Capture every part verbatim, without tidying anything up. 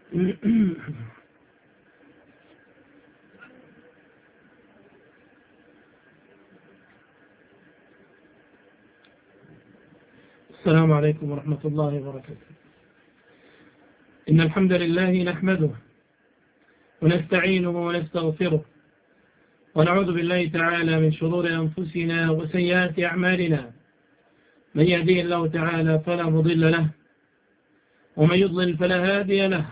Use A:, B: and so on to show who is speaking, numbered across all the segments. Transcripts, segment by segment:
A: السلام عليكم ورحمة الله وبركاته. إن الحمد لله نحمده ونستعينه ونستغفره ونعوذ بالله تعالى من شرور أنفسنا وسيئات أعمالنا. من يهديه الله تعالى فلا مضل له ومن يضلل فلا هادي له.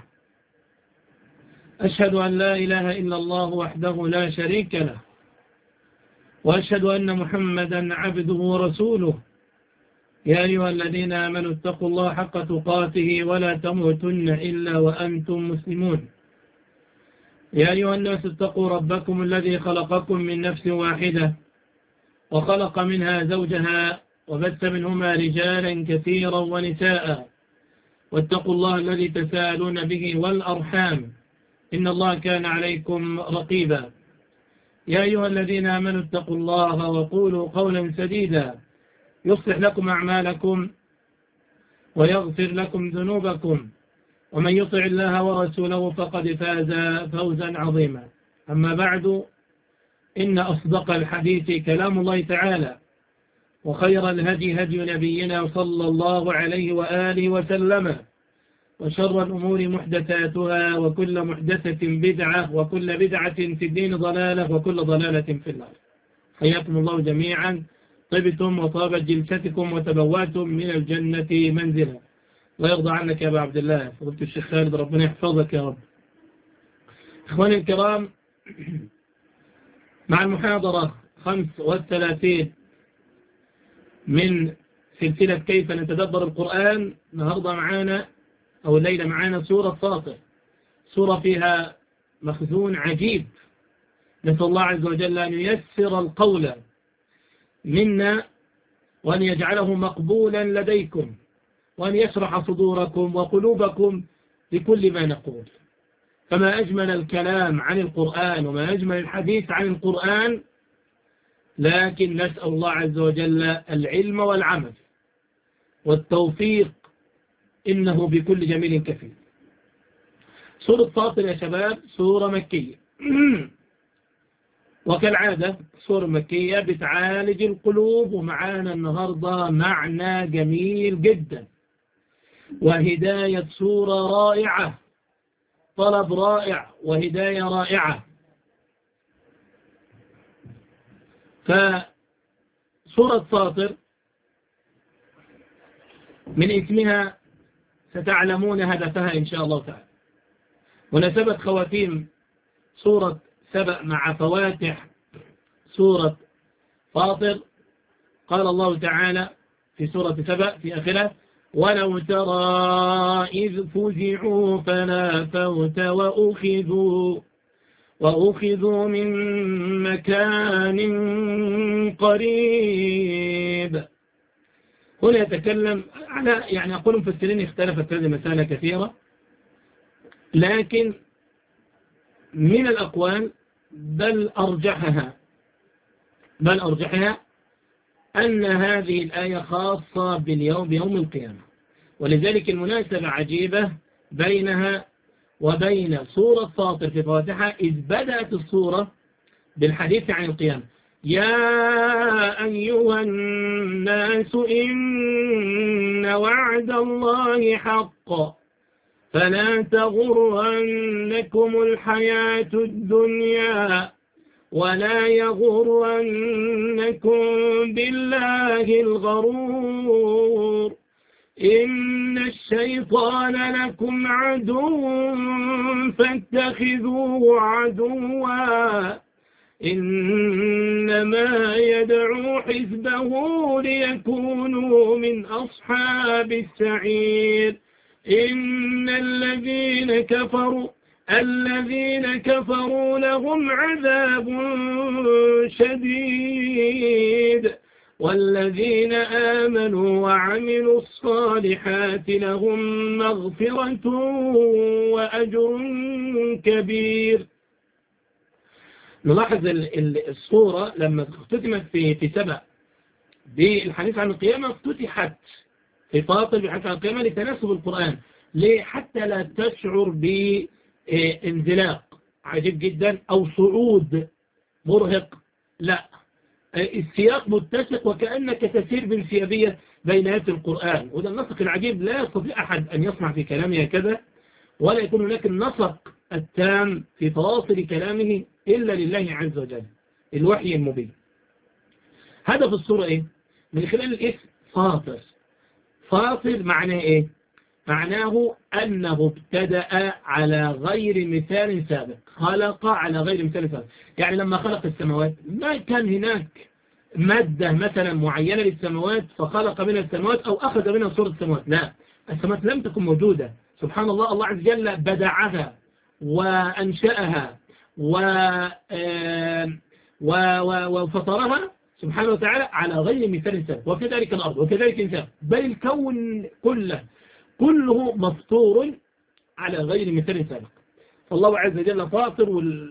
A: أشهد أن لا إله إلا الله وحده لا شريك له، وأشهد أن محمدا عبده ورسوله. يا أيها الذين آمنوا اتقوا الله حق تقاته ولا تموتن إلا وأنتم مسلمون. يا أيها الناس اتقوا ربكم الذي خلقكم من نفس واحدة وخلق منها زوجها وبث منهما رجالا كثيرا ونساء، واتقوا الله الذي تساءلون به والأرحام إن الله كان عليكم رقيبا. يا أيها الذين آمنوا اتقوا الله وقولوا قولا سديدا يصلح لكم أعمالكم ويغفر لكم ذنوبكم، ومن يطع الله ورسوله فقد فاز فوزا عظيما. أما بعد، إن أصدق الحديث كلام الله تعالى، وخير الهدي هدي نبينا صلى الله عليه وآله وسلم، وشر الأمور محدثاتها، وكل محدثة بدعة، وكل بدعة في الدين ضلالة، وكل ضلالة في النار. حياكم الله جميعا، طبتم وطابت جلستكم وتبواتم من الجنة منزلا. ويرضى عنك يا أبا عبد الله فضلت الشيخ خالد، ربنا يحفظك يا رب. إخواني الكرام، مع المحاضرة خمس والثلاثين من سلسلة كيف نتدبر القرآن، النهاردة معانا أو الليلة معانا سورة فاطر، سورة فيها مخزون عجيب. نسأل الله عز وجل أن ييسر القول منا وأن يجعله مقبولا لديكم، وأن يشرح صدوركم وقلوبكم لكل ما نقول. فما أجمل الكلام عن القرآن وما أجمل الحديث عن القرآن، لكن نسأل الله عز وجل العلم والعمل والتوفيق، إنه بكل جميل كفيل. سورة فاطر يا شباب سورة مكية، وكالعادة سورة مكية بتعالج القلوب. ومعانا النهاردة معنى جميل جدا، وهداية سورة رائعة، طلب رائع وهداية رائعة. فسورة فاطر من اسمها ستعلمون هدفها إن شاء الله تعالى. ونسبت خواتيم سورة سبأ مع فواتح سورة فاطر. قال الله تعالى في سورة سبأ في آخرها: ولو ترى إذ فزعوا فلا فوت وأخذوا وأخذوا من مكان قريب. هنا يتكلم على، يعني أقول مفسرين اختلفت هذه المسألة كثيرة، لكن من الأقوال بل أرجحها بل أرجحها أن هذه الآية خاصة باليوم بيوم القيامة. ولذلك المناسبة عجيبة بينها وبين سورة فاطر في فواتحها، إذ بدأت السورة بالحديث عن القيامة: يا أيها الناس إن وعد الله حق فلا تغرنكم الحياة الدنيا ولا يغرنكم بالله الغرور إن الشيطان لكم عدو فاتخذوه عدوا إنما يدعو حزبه ليكونوا من أصحاب السعير إن الذين كفروا الذين كفروا لهم عذاب شديد والذين آمنوا وعملوا الصالحات لهم مغفرة وأجر كبير. نلاحظ الصورة لما اختتمت في في سبأ بالحديث عن القيامة، افتتحت في فاطر بالحديث عن القيامة لتناسب القرآن. ليه؟ حتى لا تشعر بانزلاق عجيب جدا أو صعود مرهق، لا، السياق متسق وكأنك تسير بانسيابية بين آيات القرآن. وده النسق العجيب لا يستطيع أحد أن يصنع في كلامه هكذا، ولا يكون هناك النسق التام في تواصل كلامه إلا لله عز وجل، الوحي المبين. هدف الصورة إيه؟ من خلال الاسم فاطر. فاطر معناه إيه؟ معناه أنه ابتدأ على غير مثال سابق، خلق على غير مثال سابق. يعني لما خلق السماوات ما كان هناك مادة مثلا معينة للسماوات فخلق منها السماوات أو أخذ منها صورة السماوات، لا، السماوات لم تكن موجودة. سبحان الله، الله عز وجل بدعها وأنشأها وفطرها سبحانه وتعالى على غير مثال سابق، وكذلك الأرض وكذلك الإنسان، بل الكون كله كله مفطور على غير مثال سابق. فالله عز وجل فاطر،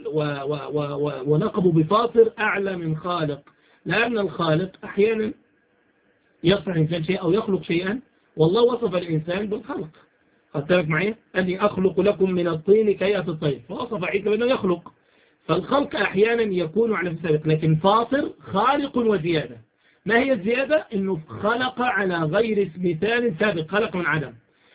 A: ونقب بفاطر أعلى من خالق، لأن الخالق أحيانا يصنع الإنسان شيء أو يخلق شيئا، والله وصف الإنسان بالخلق. قلت معي أني أخلق لكم من الطين كهيئة الطير، فوصف عيسى بأنه يخلق. فالخلق أحيانا يكون على سابق، لكن فاطر خالق وزيادة. ما هي الزيادة؟ إنه خلق على غير مثال سابق، خلق من عدم.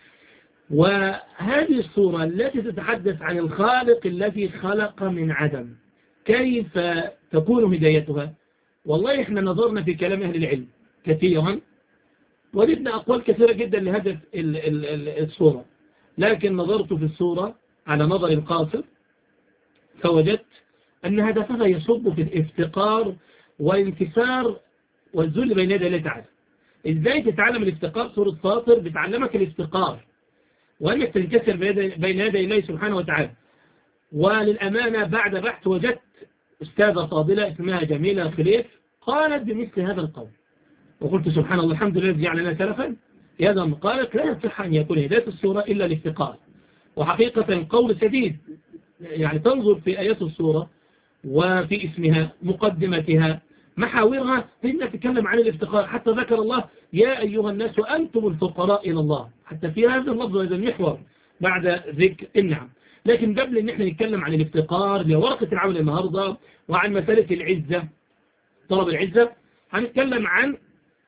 A: وهذه الصورة التي تتحدث عن الخالق الذي خلق من عدم، كيف تكون هدايتها؟ والله إحنا نظرنا في كلام أهل العلم كثيرا، وجدنا أقوال كثيرة جدا لهدف الصورة، لكن نظرت في الصورة على نظر القاصر فوجدت أن هدفها يصب في الافتقار والانكسار والذل بين يدي الله تعالى. إزاي تتعلم الافتقار؟ سورة فاطر بتعلمك الافتقار وأنك تنكسر بين يدي الله سبحانه وتعالى. وللأمانة بعد بحث وجدت أستاذة فاضلة اسمها جميلة خليف قالت بمثل هذا القول، وقلت سبحان الله، الحمد لله الذي جعلنا سلفا. هذا قالت لا يصح أن يكون هداية السورة إلا الافتقار. وحقيقة قول سديد، يعني تنظر في آيات السورة وفي اسمها مقدمتها محاورها إنها تتكلم عن الافتقار، حتى ذكر الله يا أيها الناس وأنتم الفقراء إلى الله، حتى في هذا اللفظ وهذا المحور بعد ذكر النعم. لكن قبل أن احنا نتكلم عن الافتقار لورقة العمل النهاردة وعن مسألة العزة، طلب العزة، هنتكلم عن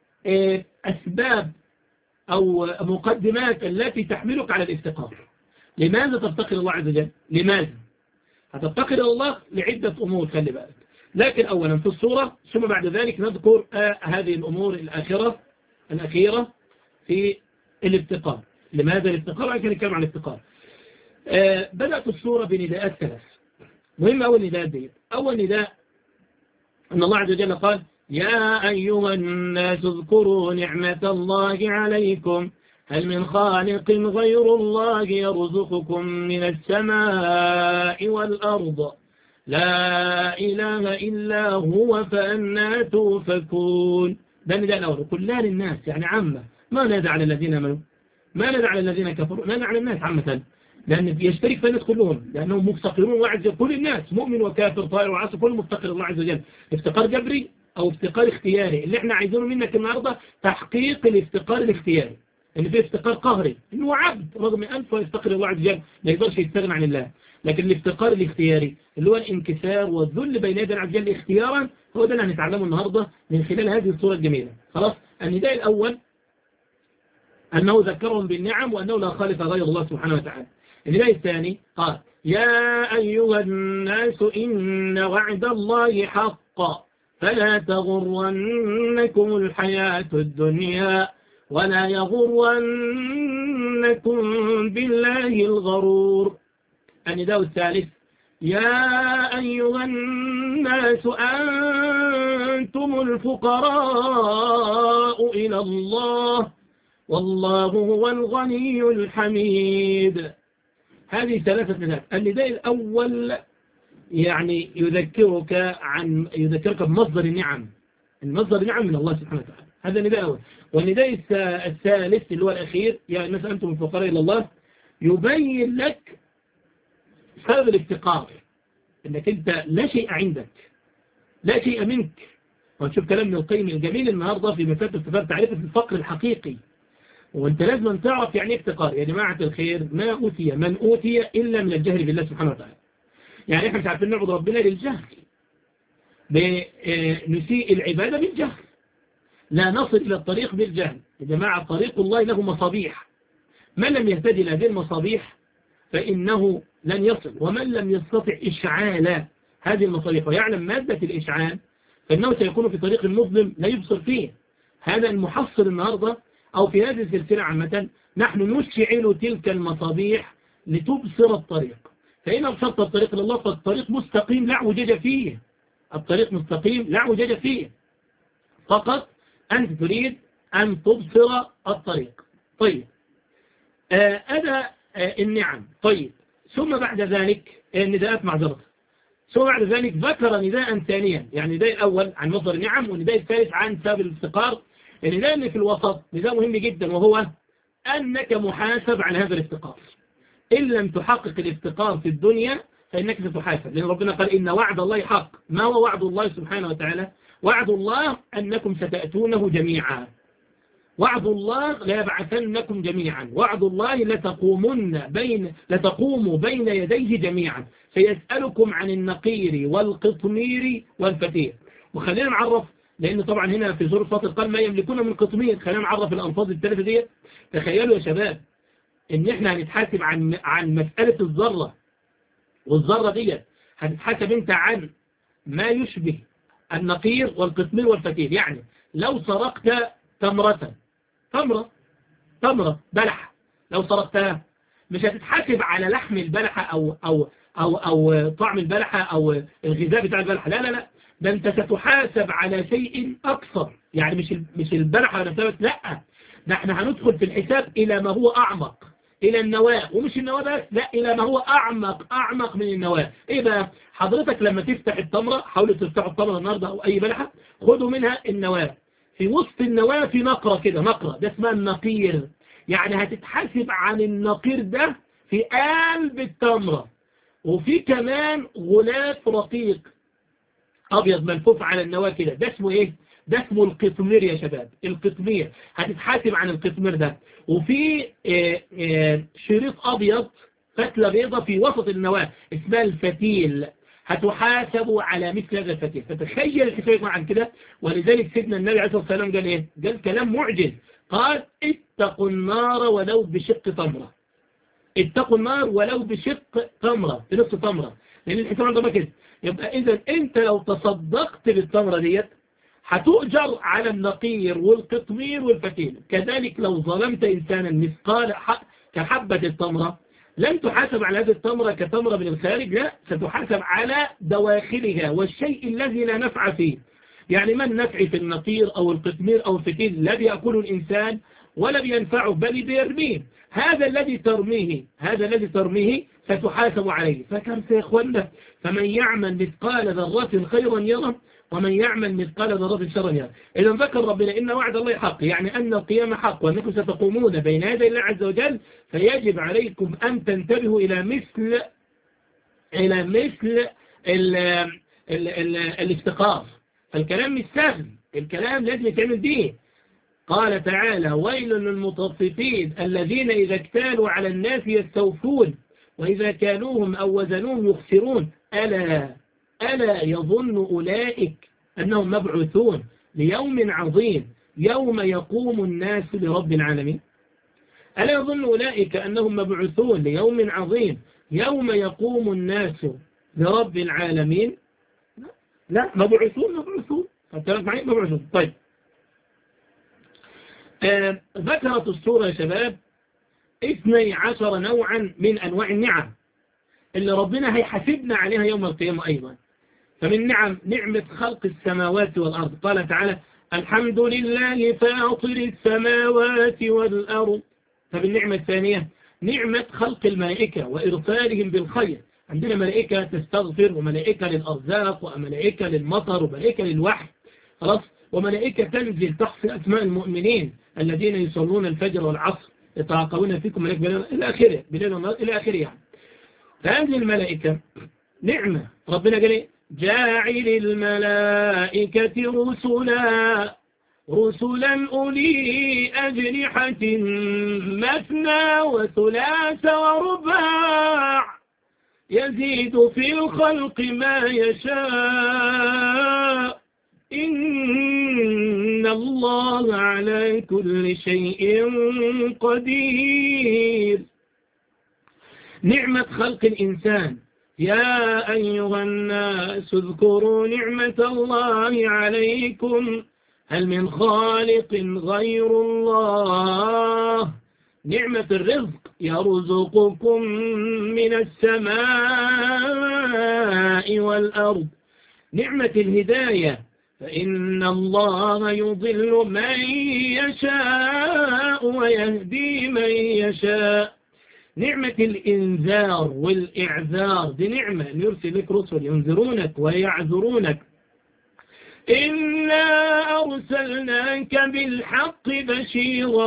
A: أسباب أو مقدمات التي تحملك على الافتقار. لماذا تفتقر الله عز وجل؟ لماذا؟ هتفتقر إلى الله لعدة أمور، خلي بالك. لكن أولا في الصورة، ثم بعد ذلك نذكر آه هذه الأمور الآخرة الأخيرة في الافتقار. لماذا الافتقار؟ عشان نتكلم عن الافتقار. آه بدأت الصورة بنداءات ثلاث. مهم أول نداء دي. أول نداء أن الله عز وجل قال يا أيها الناس اذكروا نعمة الله عليكم هل من خالق غير الله يرزقكم من السماء والأرض لا إله إلا هو فأنا توفكون. ده نداء الأول، كلها للناس يعني عامة، ما نادى على الذين امنوا، ما نادى على الذين كفروا، نادى على الناس عامة، لأن يشترك في الناس كلهم، لأنهم مفتقرون الله عز وجل. كل الناس مؤمن وكافر طائر وعاصي كل مفتقر الله عز وجل. افتقار جبري أو افتقار اختياري. اللي احنا عايزينه منك النهاردة تحقيق الافتقار الاختياري، ان في افتقار قهري انه عبد رغم انفه يفتقر الله عز وجل ما يقدرش يستغنى عن الله. لكن الافتقار الاختياري اللي هو الانكسار والذل بين يدي الله عز وجل اختيارا، هو ده اللي هنتعلمه النهارده من خلال هذه الصورة الجميلة. خلاص، النداء الاول انه ذكرهم بالنعم وانه لا خالق غير الله سبحانه وتعالى. النداء الثاني قال يا ايها الناس ان وعد الله حق فلا تغرنكم الحياة الدنيا ولا يغرنكم بالله الغرور. النداء الثالث يا أيها الناس أنتم الفقراء إلى الله والله هو الغني الحميد. هذه ثلاثة نداءات. النداء الأول يعني يذكرك عن يذكرك بمصدر النعم، المصدر النعم من الله سبحانه وتعالى، هذا النداء الأول. والنداء الثالث اللي هو الأخير يا الناس أنتم الفقراء إلى الله، يبين لك سبب الافتقار، انك انت لا شيء عندك، لا شيء منك. ونشوف كلام ابن القيم الجميل النهارده في مسألة افتقار، تعريف الفقر الحقيقي. وانت لازم تعرف يعني افتقار يا جماعة الخير. ما أوتي من أوتي إلا من الجهل بالله سبحانه وتعالى. يعني احنا مش عارفين نعبد ربنا للجهل، بنسيء العبادة بالجهل، لا نصل إلى الطريق بالجهل. يا جماعة طريق الله له مصابيح، من لم يهتدي لهذه المصابيح فإنه لن يصل، ومن لم يستطع إشعال هذه المصابيح ويعلم مادة الإشعال فإنه سيكون في طريق مظلم لا يبصر فيه. هذا المحصل النهاردة أو في هذه السلسلة عامة، نحن نشعل تلك المصابيح لتبصر الطريق. فإن أبصرت الطريق لله فالطريق مستقيم لا اعوجاج فيه، الطريق مستقيم لا اعوجاج فيه، فقط أنت تريد أن تبصر الطريق. طيب آه هذا آه النعم. طيب ثم بعد ذلك النداءات معذرة، ثم بعد ذلك ذكر نداء ثانيا، يعني النداء الأول عن مصدر النعم، والنداء الثالث عن سبب الافتقار. النداء اللي في الوسط نداء مهم جدا، وهو أنك محاسب على هذا الافتقار. إن لم تحقق الافتقار في الدنيا فإنك ستحاسب، لأن ربنا قال إن وعد الله حق. ما هو وعد الله سبحانه وتعالى؟ وعد الله أنكم ستأتونه جميعا، وعد الله لا يبعثنكم جميعا، وعد الله لتقومن بين لتقوموا بين يديه جميعا، سيسألكم عن النقير والقطمير والفتير. وخلينا نعرف، لأن طبعا هنا في سورة فاطر قال ما يملكون من قطمير، خلينا نعرف الألفاظ الثلاثة دي. تخيلوا يا شباب إن إحنا هنتحاسب عن عن مسألة الذرة، والذرة دي هتتحاسب أنت عن ما يشبه النقير والقطمير والفتير. يعني لو سرقت تمرة تمرة تمرة بلحة، لو سرقتها مش هتتحاسب على لحم البلحة أو أو أو أو طعم البلحة أو الغذاء بتاع البلحة، لا لا لا، ده أنت ستحاسب على شيء أكثر. يعني مش مش البلحة نفسها، لا، ده احنا هندخل في الحساب إلى ما هو أعمق، إلى النواة، ومش النواة بس، لا، إلى ما هو أعمق أعمق من النواة. إيه بقى؟ حضرتك لما تفتح التمرة، حاولوا تفتحوا التمرة النهاردة أو أي بلحة، خدوا منها النواة، في وسط النواة في نقرة كده، نقرة ده اسمها النقير. يعني هتتحاسب عن النقير ده في قلب التمرة. وفي كمان غلاف رقيق أبيض ملفوف على النواة كده، ده اسمه إيه؟ ده اسمه القطمير يا شباب، القطمير هتتحاسب عن القطمير ده. وفي آه آه شريط أبيض، فتلة بيضة في وسط النواة اسمها الفتيل، هتحاسبوا على مثل هذا الفتيل. فتخيل الحساب عن كده. ولذلك سيدنا النبي عليه الصلاة والسلام قال إيه؟ قال كلام معجز، قال اتقوا النار ولو بشق تمرة، اتقوا النار ولو بشق تمرة، بنص تمرة، لأن الحساب عندما كده. يبقى إذا أنت لو تصدقت بالتمرة ديت هتؤجر على النقير والقطمير والفتيل. كذلك لو ظلمت إنسانا مثقال كحبة التمرة لن تحاسب على هذه التمرة كتمرة من الخارج، لا، ستحاسب على دواخلها والشيء الذي لا نفع فيه. يعني ما النفع في النقير أو القطمير أو الفتيل؟ لا بيأكله الإنسان ولا بينفعه، بل بيرميه. هذا الذي ترميه هذا الذي ترميه ستحاسب عليه. فكم يا إخوانا؟ فمن يعمل مثقال ذرة خيرا يره، ومن يعمل مثقال ذرة شرا يره. إذا ذكر ربنا إن وعد الله حق، يعني أن القيامة حق، وأنكم ستقومون بين يدي الله عز وجل، فيجب عليكم أن تنتبهوا إلى مثل إلى مثل ال ال ال الافتقار. فالكلام مش سهل، الكلام لازم يتعمل به. قال تعالى ويل للمطففين الذين إذا اكتالوا على الناس يستوفون وإذا كانوهم أو وزنوهم يخسرون ألا ألا يظن أولئك أنهم مبعوثون ليوم عظيم يوم يقوم الناس لرب العالمين. ألا يظن أولئك أنهم مبعوثون ليوم عظيم يوم يقوم الناس لرب العالمين. لا، مبعوثون مبعوثون فالكلام معي مبعوثون. طيب آه ذكرت السورة يا شباب اثني عشر نوعا من أنواع النعم اللي ربنا هيحاسبنا عليها يوم القيامة أيضا. فمن نعم نعمة خلق السماوات والأرض، قال تعالى الحمد لله فاطر السماوات والأرض. فبالنعمة الثانية نعمة خلق الملائكة وإرسالهم بالخير. عندنا ملائكة تستغفر، وملائكة للأرزاق، وملائكة للمطر، وملائكة للوحي، خلاص، وملائكة تنزل تحصي أسماء المؤمنين الذين يصلون الفجر والعصر يتعاقبون فيكم ملائكة بليل إلى آخره، بليل ونهار إلى آخره. يعني فهذه الملائكة نعمة. ربنا قال جاعل الملائكة رسلا رسلا أولي أجنحة مثنى وثلاث ورباع يزيد في الخلق ما يشاء إن الله على كل شيء قدير. نعمة خلق الإنسان. يا أيها الناس اذكروا نعمة الله عليكم هل من خالق غير الله. نعمة الرزق يرزقكم من السماء والأرض. نعمة الهداية فإن الله يضل من يشاء ويهدي من يشاء. نعمة الإنذار والإعذار دي نعمة يرسل لك رسل ينذرونك ويعذرونك. إنا أرسلناك بالحق بشيرا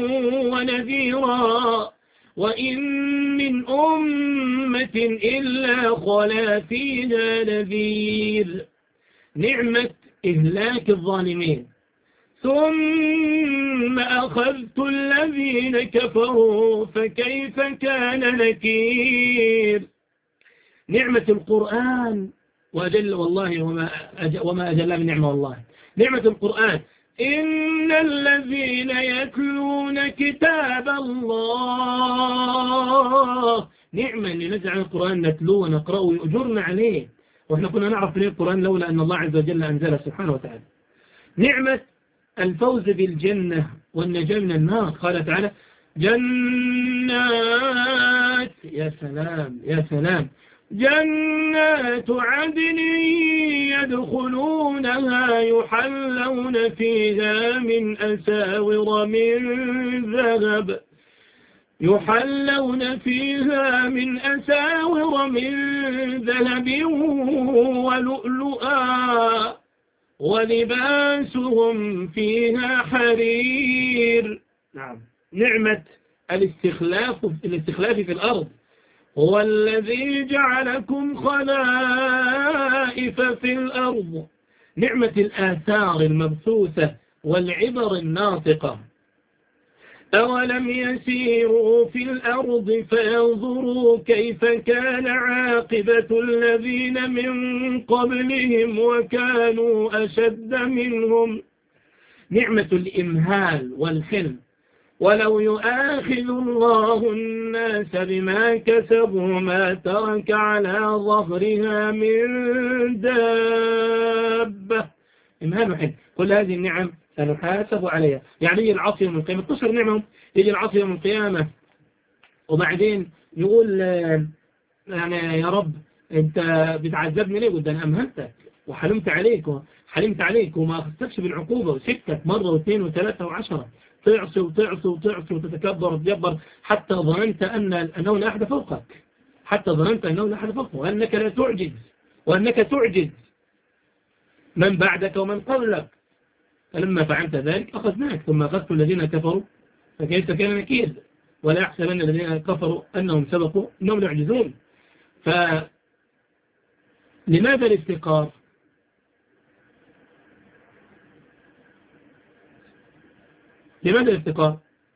A: ونذيرا وإن من أمة إلا خلا فيها نذير. نعمة إهلاك الظالمين. ثم أخذت الذين كفروا فكيف كان نكير. نعمة القرآن وأجل والله وما, أجل وما أجل من نعمة والله. نعمة القرآن. إن الذين يتلون كتاب الله. نعمة اللي نزع القرآن نتلوه ونقرأه ويؤجرنا عليه، وإحنا كنا نعرف في القرآن لولا أن الله عز وجل أنزله سبحانه وتعالى. نعمة الفوز بالجنة والنجاة من النار. قال تعالى جنات، يا سلام يا سلام، جنات عدن يدخلونها يحلون فيها من أساور من ذهب يحلون فيها من أساور من ذهب ولؤلؤا ولباسهم فيها حرير. نعم. نعمة الاستخلاف الاستخلاف في الأرض. هو الذي جعلكم خلائف في الأرض. نعمة الآثار المبثوثة والعبر الناطقة. أولم يسيروا في الأرض فينظروا كيف كان عاقبة الذين من قبلهم وكانوا أشد منهم. نعمة الإمهال والحلم. ولو يؤاخذ الله الناس بما كسبوا ما ترك على ظهرها من دابة. إمهال وحلم. كل هذه النعم سنحاسب عليها. يعني يجي العصر يوم القيامة تشهر نعمهم، يجي العصر يوم القيامة وبعدين يقول يعني يا رب انت بتعذبني ليه؟ قلت انا امهلتك وحلمت عليك وحلمت عليك وما اخذتكش بالعقوبة وسبتك مرة واثنين وثلاثة وعشرة، تعصي وتعصي وتعصي وتتكبر وتجبر حتى ظننت أن أنه لا أحد فوقك، حتى ظننت أنه لا أحد فوقك وأنك لا تعجز وأنك تعجز من بعدك ومن قبلك. فلما فعلت ذلك أخذناك ثم أخذت الذين كفروا فكيف كان نكير. ولا يحسبن الذين كفروا أنهم سبقوا أنهم لا يعجزون. فلماذا الافتقار؟ لماذا الافتقار؟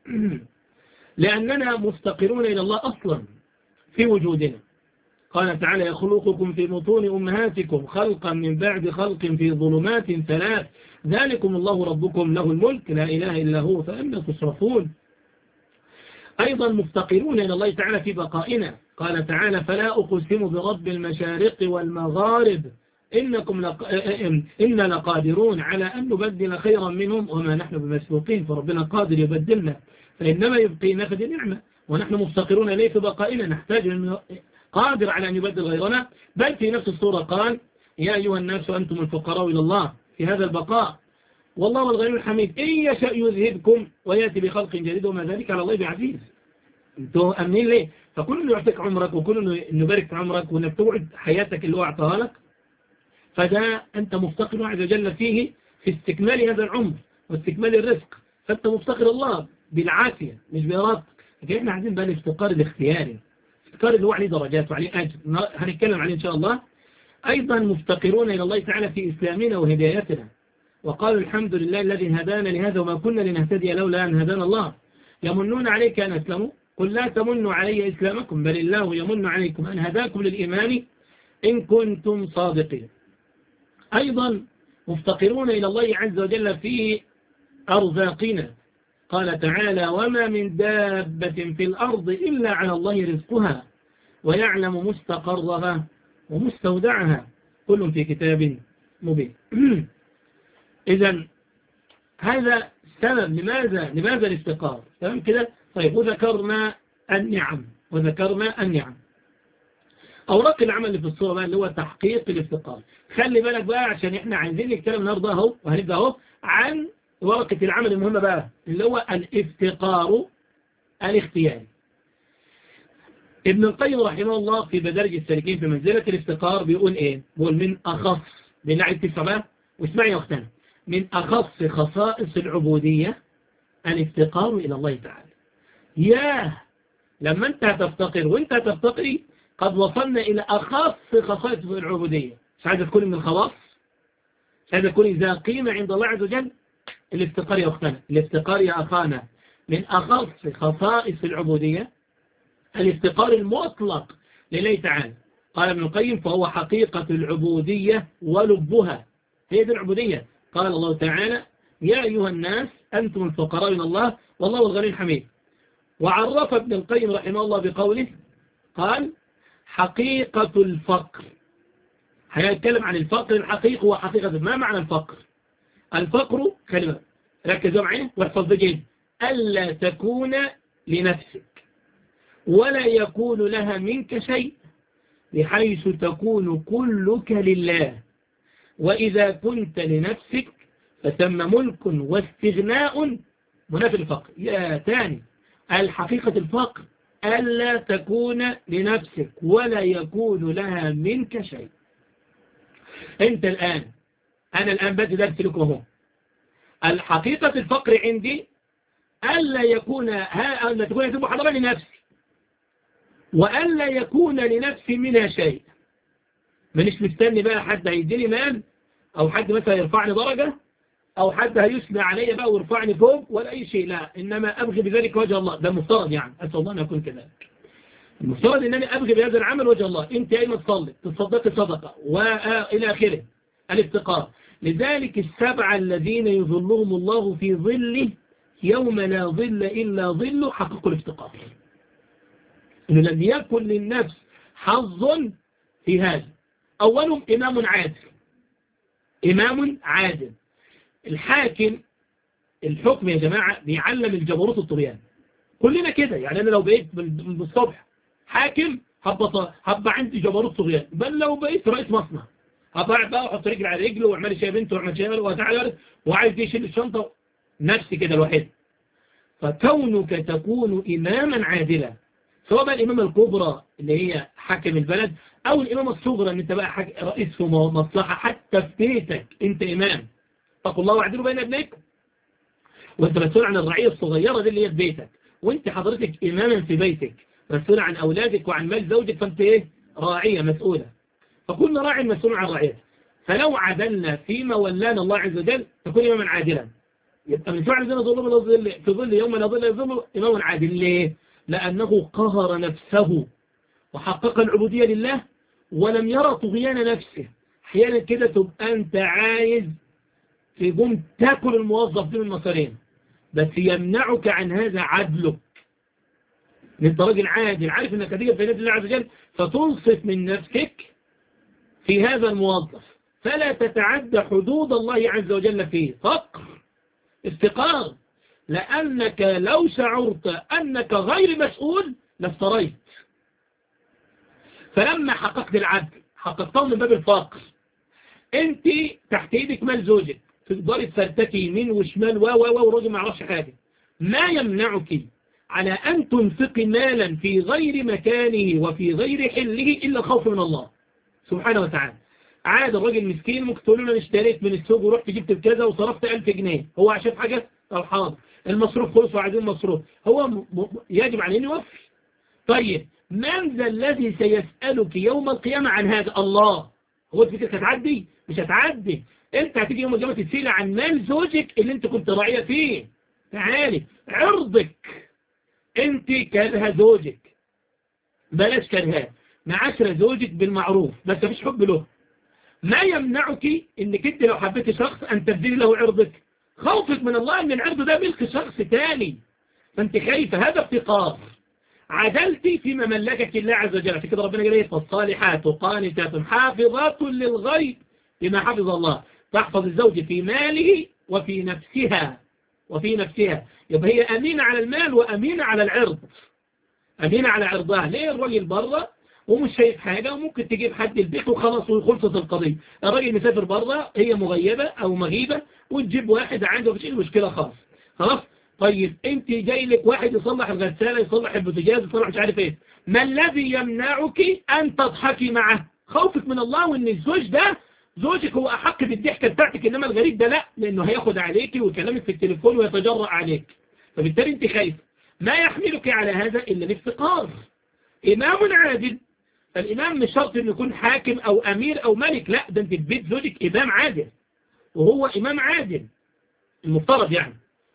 A: لأننا مفتقرون إلى الله أصلا في وجودنا. قال تعالى يخلقكم في بطون أمهاتكم خلقا من بعد خلق في ظلمات ثلاث ذلكم الله ربكم له الملك لا إله إلا هو فأنا تصرفون. أيضا مفتقرون إلى الله تعالى في بقائنا. قال تعالى فلا أقسم برب المشارق والمغارب إنكم لق... إن لقادرون على أن نبدل خيرا منهم وما نحن بمسبوقين. فربنا قادر يبدلنا فإنما يبقينا فدي نعمة ونحن مفتقرون إليه في بقائنا. نحتاج أن قادر على أن يبدل غيرنا. بل في نفس السورة قال يا أيها الناس أنتم الفقراء إلى الله في هذا البقاء والله والغني الحميد إن يشاء يذهبكم ويأتي بخلق جديد وما ذلك على الله بعزيز. انتوا أمنين ليه؟ فكل اللي يعطيك عمرك وكل اللي نبارك في عمرك وانك توعد حياتك اللي هو أعطاها لك فده أنت مفتقر عز وجل فيه في استكمال هذا العمر واستكمال الرزق. فأنت مفتقر الله بالعافية مش بإرادتك. لكن احنا عايزين بقى الافتقار الاختياري، الافتقار اللي هو عليه درجات وعليه أجر هنتكلم عليه إن شاء الله. أيضا مفتقرون إلى الله تعالى في إسلامنا وهدايتنا وقالوا الحمد لله الذي هدانا لهذا وما كنا لنهتدي لولا أن هدانا الله. يمنون عليك أن أسلموا قل لا تمنوا علي إسلامكم بل الله يمن عليكم أن هداكم للإيمان إن كنتم صادقين. أيضا مفتقرون إلى الله عز وجل في أرزاقنا. قال تعالى وما من دابة في الأرض إلا على الله رزقها ويعلم مستقرها ومستودعها كل في كتاب مبين. إذن هذا السبب لماذا لماذا الافتقار؟ تمام كده؟ طيب وذكرنا النعم وذكرنا النعم. أوراق العمل اللي في الصورة بقى اللي هو تحقيق الافتقار. خلي بالك بقى عشان احنا عايزين نتكلم النهارده اهو وهنبدأ اهو عن ورقة العمل المهمة بقى اللي هو الافتقار الاختياري. ابن القيم رحمه الله في مدارج السالكين في منزلة الافتقار بيقول ايه؟ بيقول من أخص بالله تسمع بقى واسمعي يا أختنا من أخص خصائص العبودية الافتقار إلى الله تعالى. ياه لما انت هتفتقر وانت هتفتقري قد وصلنا إلى أخص خصائص العبودية. مش عايز تكوني من الخواص، مش عايز تكوني ذا قيمة عند الله عز وجل. الافتقار يا أختنا، الافتقار يا أخانا من أخص خصائص العبودية الافتقار المطلق لله تعالى. قال ابن القيم فهو حقيقة العبودية ولبها، هي دي العبودية. قال الله تعالى يا أيها الناس أنتم الفقراء من الله والله الغني الحميد. وعرف ابن القيم رحمه الله بقوله قال حقيقة الفقر. هيتكلم عن الفقر الحقيقي وحقيقة. ما معنى الفقر؟ الفقر كلمة ركزوا معي واحفظ بجد ألا تكون لنفسك ولا يكون لها منك شيء بحيث تكون كلك لله، وإذا كنت لنفسك فتم ملك واستغناء منافي الفقر. يا تاني الحقيقة الفقر ألا تكون لنفسك ولا يكون لها منك شيء. أنت الآن أنا الآن بدي درس لكم اهو. الحقيقة الفقر عندي ألا يكون ها ألا تكون يتم حضرا لنفسي وألا يكون لنفسي منها شيء. منش مستني بقى حد هيديني مال أو حد مثلا يرفعني درجة أو حد هيسمع علي بقى ويرفعني فوق ولا أي شيء. لا، إنما أبغي بذلك وجه الله. ده المفترض يعني، أسأل الله أن يكون كذلك. المفترض إنني أبغي بهذا العمل وجه الله. أنت أين تصلي تصدقي صدقة وإلى آخره الافتقار. لذلك السبعة الذين يظلهم الله في ظله يوم لا ظل إلا ظله حققوا الافتقار. إنه لم يكن للنفس حظ في هذا. أولهم إمام عادل. إمام عادل. الحاكم الحكم يا جماعة بيعلم الجبروت الطغيان. كلنا كده يعني. أنا لو بقيت بالصبح حاكم هبقى هبقى عندي جبروت طغيان، بل لو بقيت رئيس مصنع هبقى بقى احط رجل على رجل واعمل شيء بنت واعمل شيء وتعالى وعايز يشيل الشنطة نفسي كده الوحيد. فكونك تكون إماما عادلا سواء بقى الإمامة الكبرى اللي هي حاكم البلد أو الإمامة الصغرى أن أنت بقى رئيس في مصلحة حتى في بيتك أنت إمام. اتقوا الله واعدلوا بين ابنائكم. وأنت مسؤول عن الرعية الصغيرة دي اللي هي في بيتك، وأنت حضرتك إماما في بيتك مسؤول عن أولادك وعن مال زوجك، فأنت إيه؟ راعية مسؤولة. فكل راعي مسؤول عن رعيته. فلو عدلنا فيما ولانا الله عز وجل تكون إماما عادلا. يبقى من فعل زي ظل في ظل يوم لا ظل يظل إمام عادل. ليه؟ لأنه قهر نفسه وحقق العبودية لله ولم يرى طغيان نفسه. أحيانا كده تبقى أنت عايز تقوم تاكل الموظف دي من مصارين، بس يمنعك عن هذا عدلك. انت راجل عادل عارف انك هتيجي في يد الله عز وجل فتنصف من نفسك في هذا الموظف فلا تتعدى حدود الله عز وجل فيه. فقر استقرار، لأنك لو شعرت أنك غير مسؤول لافتريت. فلما حققت العدل حققته من باب الفقر. انت تحت ايدك مال زوجك تقدري تفرتكي يمين وشمال و و و والراجل ما يعرفش حاجه. ما يمنعك على أن تنفقي مالا في غير مكانه وفي غير حله إلا الخوف من الله سبحانه وتعالى. عاد الراجل مسكين ممكن تقول له انا اشتريت من السوق ورحت جبت بكذا وصرفت ألف جنيه، هو عشان حاجة؟ طب حاضر المصروف خلص وعايزين مصروف، هو م... م... يجب عليه انه يوفي. طيب من ذا الذي سيسألك يوم القيامة عن هذا؟ الله. هو الفكرة هتعدي؟ مش هتعدي. انت هتيجي يوم القيامة تتسئل عن مال زوجك اللي انت كنت راعية فيه. تعالي عرضك، انت كارهة زوجك، بلاش كارهاه، معاشرة زوجك بالمعروف بس مفيش حب له. ما يمنعك انك انت لو حبيت شخص ان تبذلي له عرضك، خوفك من الله ان العرض ده ملك شخص تاني، فانت خايفة، هذا افتقار. عدلتي فيما ملكك الله عز وجل. في كده ربنا قال ايه؟ فالصالحات قانتات حافظات للغيب بما حفظ الله. تحفظ الزوج في ماله وفي نفسها، وفي نفسها يبقى هي أمينة على المال وأمينة على العرض، أمينة على عرضها. ليه؟ الراجل بره ومش شايف حاجة وممكن تجيب حد البيت وخلاص وخلصت القضية. الراجل مسافر بره، هي مغيبة أو مغيبة، وتجيب واحد عنده مفيش مشكلة خالص. خلاص. طيب انت جاي لك واحد يصلح الغسالة، يصلح البوتاجاز، يصلح مش عارف ايه، ما الذي يمنعك ان تضحكي معه؟ خوفك من الله وان الزوج ده زوجك هو احق بالضحكة بتاعتك، انما الغريب ده لا، لانه هياخد عليك ويكلمك في التليفون ويتجرأ عليك، فبالتالي انت خايف. ما يحملك على هذا الا الافتقار. امام عادل، الامام مش شرط انه يكون حاكم او امير او ملك، لا، ده انت في بيت زوجك امام عادل، وهو امام عادل المفترض يعني.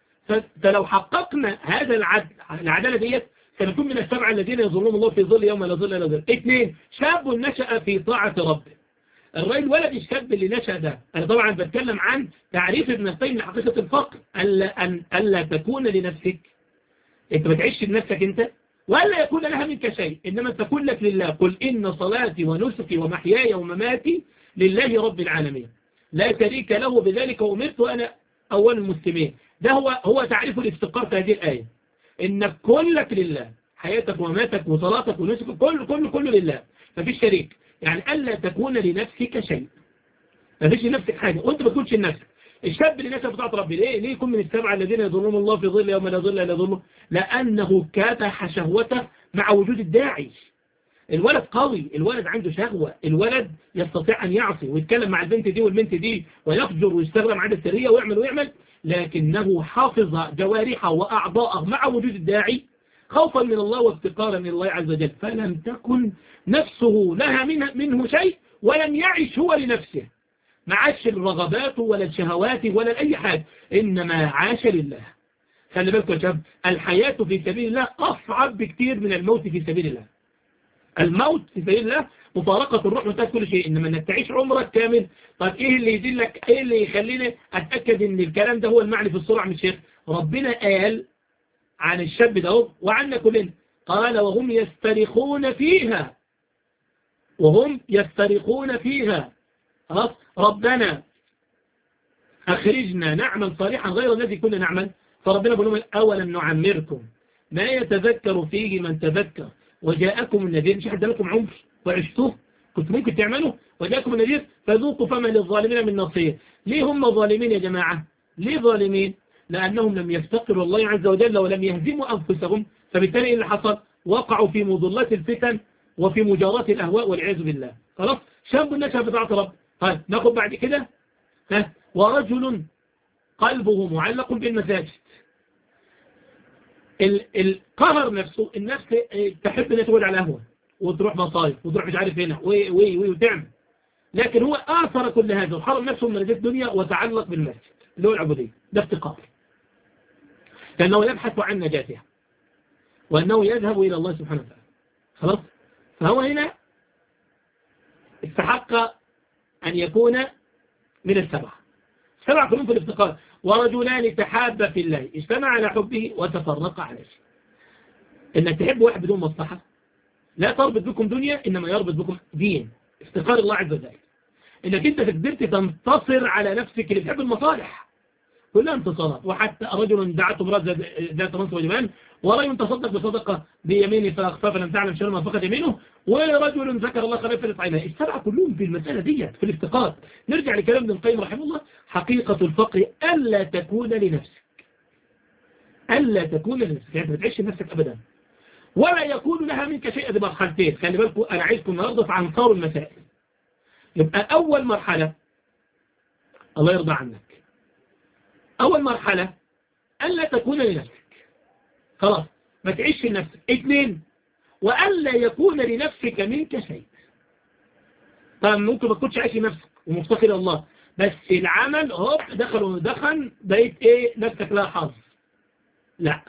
A: فلو حققنا هذا العدل، العدالة ديت، سنكون من السبعة الذين يظلهم الله في ظل يوم لا ظل إلا ظل. اثنين، شاب نشأ في طاعة ربه. الرجل ولد الشاب اللي نشأ ده، أنا طبعا بتكلم عن تعريف ابن القيم لحقيقة الفقر، ألا, أن ألا تكون لنفسك، أنت ما تعيش لنفسك أنت، ولا يكون لها منك شيء، إنما تكون لك لله. قل إن صلاتي ونسكي ومحياي ومماتي لله رب العالمين لا شريك له بذلك وأمرت أنا أول المسلمين. ده هو هو تعريف الافتقار في هذه الآية، إنك كلك لله، حياتك وماتك وصلاتك ونسكك كل كل كله لله، مفيش شريك. يعني ألا تكون لنفسك شيء، مفيش لنفسك حاجة وأنت ما تكونش لنفسك. الشاب اللي نشأ في طاعة ربي، ليه ليه يكون من السبعة الذين يظلهم الله في ظل يوم لا ظل إلا ظله؟ لأنه كافح شهوته مع وجود الداعي. الولد قوي، الولد عنده شهوة، الولد يستطيع أن يعصي ويتكلم مع البنت دي والبنت دي ويفجر ويستخدم عادة سرية ويعمل ويعمل، لكنه حافظ جوارحه وأعضاءه مع وجود الداعي خوفا من الله وافتقارا من الله عز وجل، فلم تكن نفسه لها منه, منه شيء، ولم يعش هو لنفسه، ما عاش الرغبات ولا الشهوات ولا أي حاجة، إنما عاش لله. خلي بالكم يا شباب، الحياة في سبيل الله أصعب بكثير من الموت في سبيل الله. الموت في سبيل الله مفارقة الروح وانتهت كل شيء، إنما أنك تعيش عمرك كامل. طيب إيه اللي يدلك، إيه اللي يخليني أتأكد إن الكلام ده هو المعنى في الصورة عن الشيخ؟ ربنا قال عن الشاب ده وعنا كلنا، قال وهم يسترخون فيها، وهم يسترخون فيها. خلاص، ربنا أخرجنا نعمل صالحا غير الذي كنا نعمل. فربنا بيقول لهم أولم نعمركم ما يتذكر فيه من تذكر وجاءكم النذير. مش حد لكم عمر وعشتوه كنت ممكن تعملوا، وجاءكم النذير فذوقوا فما للظالمين من نصير. ليه هم ظالمين يا جماعة؟ ليه ظالمين؟ لأنهم لم يفتقروا الله عز وجل ولم يهزموا أنفسهم، فبالتالي إيه اللي حصل؟ وقعوا في مضلات الفتن وفي مجارات الأهواء والعياذ بالله. خلاص، شاب نشأ في طاعة رب. طيب ناخد بعد كده، ها، ورجل قلبه معلق بالمساجد. القهر نفسه، النفس تحب ان تقعد على قهوه وتروح مصايف وتروح مش عارف هنا وي وي وي وتعمل، لكن هو آثر كل هذا وحرم نفسه من رزق الدنيا وتعلق بالمسجد اللي هو العبودية. ده افتقار، كأنه يبحث عن نجاتها وأنه يذهب إلى الله سبحانه وتعالى. خلاص، فهو هنا استحق أن يكون من السبعة. سبعة كلهم في الافتقار. ورجلان تحابا في الله اجتمع على حبه وتفرق عليه. انك تحب واحد بدون مصلحة لا تربط بكم دنيا، انما يربط بكم دين، افتقار الله عز وجل. انك انت قدرت تنتصر على نفسك اللي بتحب المصالح كلها انتصارات. وحتى رجل دعته امرأة ذات منصب وجمال، ورجل تصدق بصدقة بيمينه فاخفى فلم تعلم شر ما فقد يمينه، ورجل ذكر الله خلف فرط عينه. السبعة كلهم في المسألة دي في الافتقار. نرجع لكلام ابن القيم رحمه الله، حقيقة الفقر ألا تكون لنفسك، ألا تكون لنفسك، يعني ما تعيش لنفسك أبدا، ولا يكون لها منك شيء. دي مرحلتين، خلي بالكم أنا عايزكم النهارده في عنصر المسائل. يبقى أول مرحلة، الله يرضى عنك، أول مرحلة ألا تكون لنفسك، خلاص ما تعيش لنفسك. اثنين، وألا يكون لنفسك منك شيء. طبعا ممكن ما تكونش عايش لنفسك ومفتقر الله، بس العمل هوب دخلوا دخن بقيت ايه نفسك لها حظ. لا،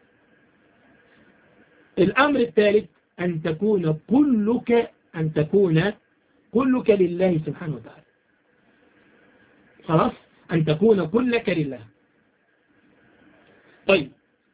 A: الأمر الثالث أن تكون كلك أن تكون كلك لله سبحانه وتعالى. خلاص، أن تكون كلك لله. طيب،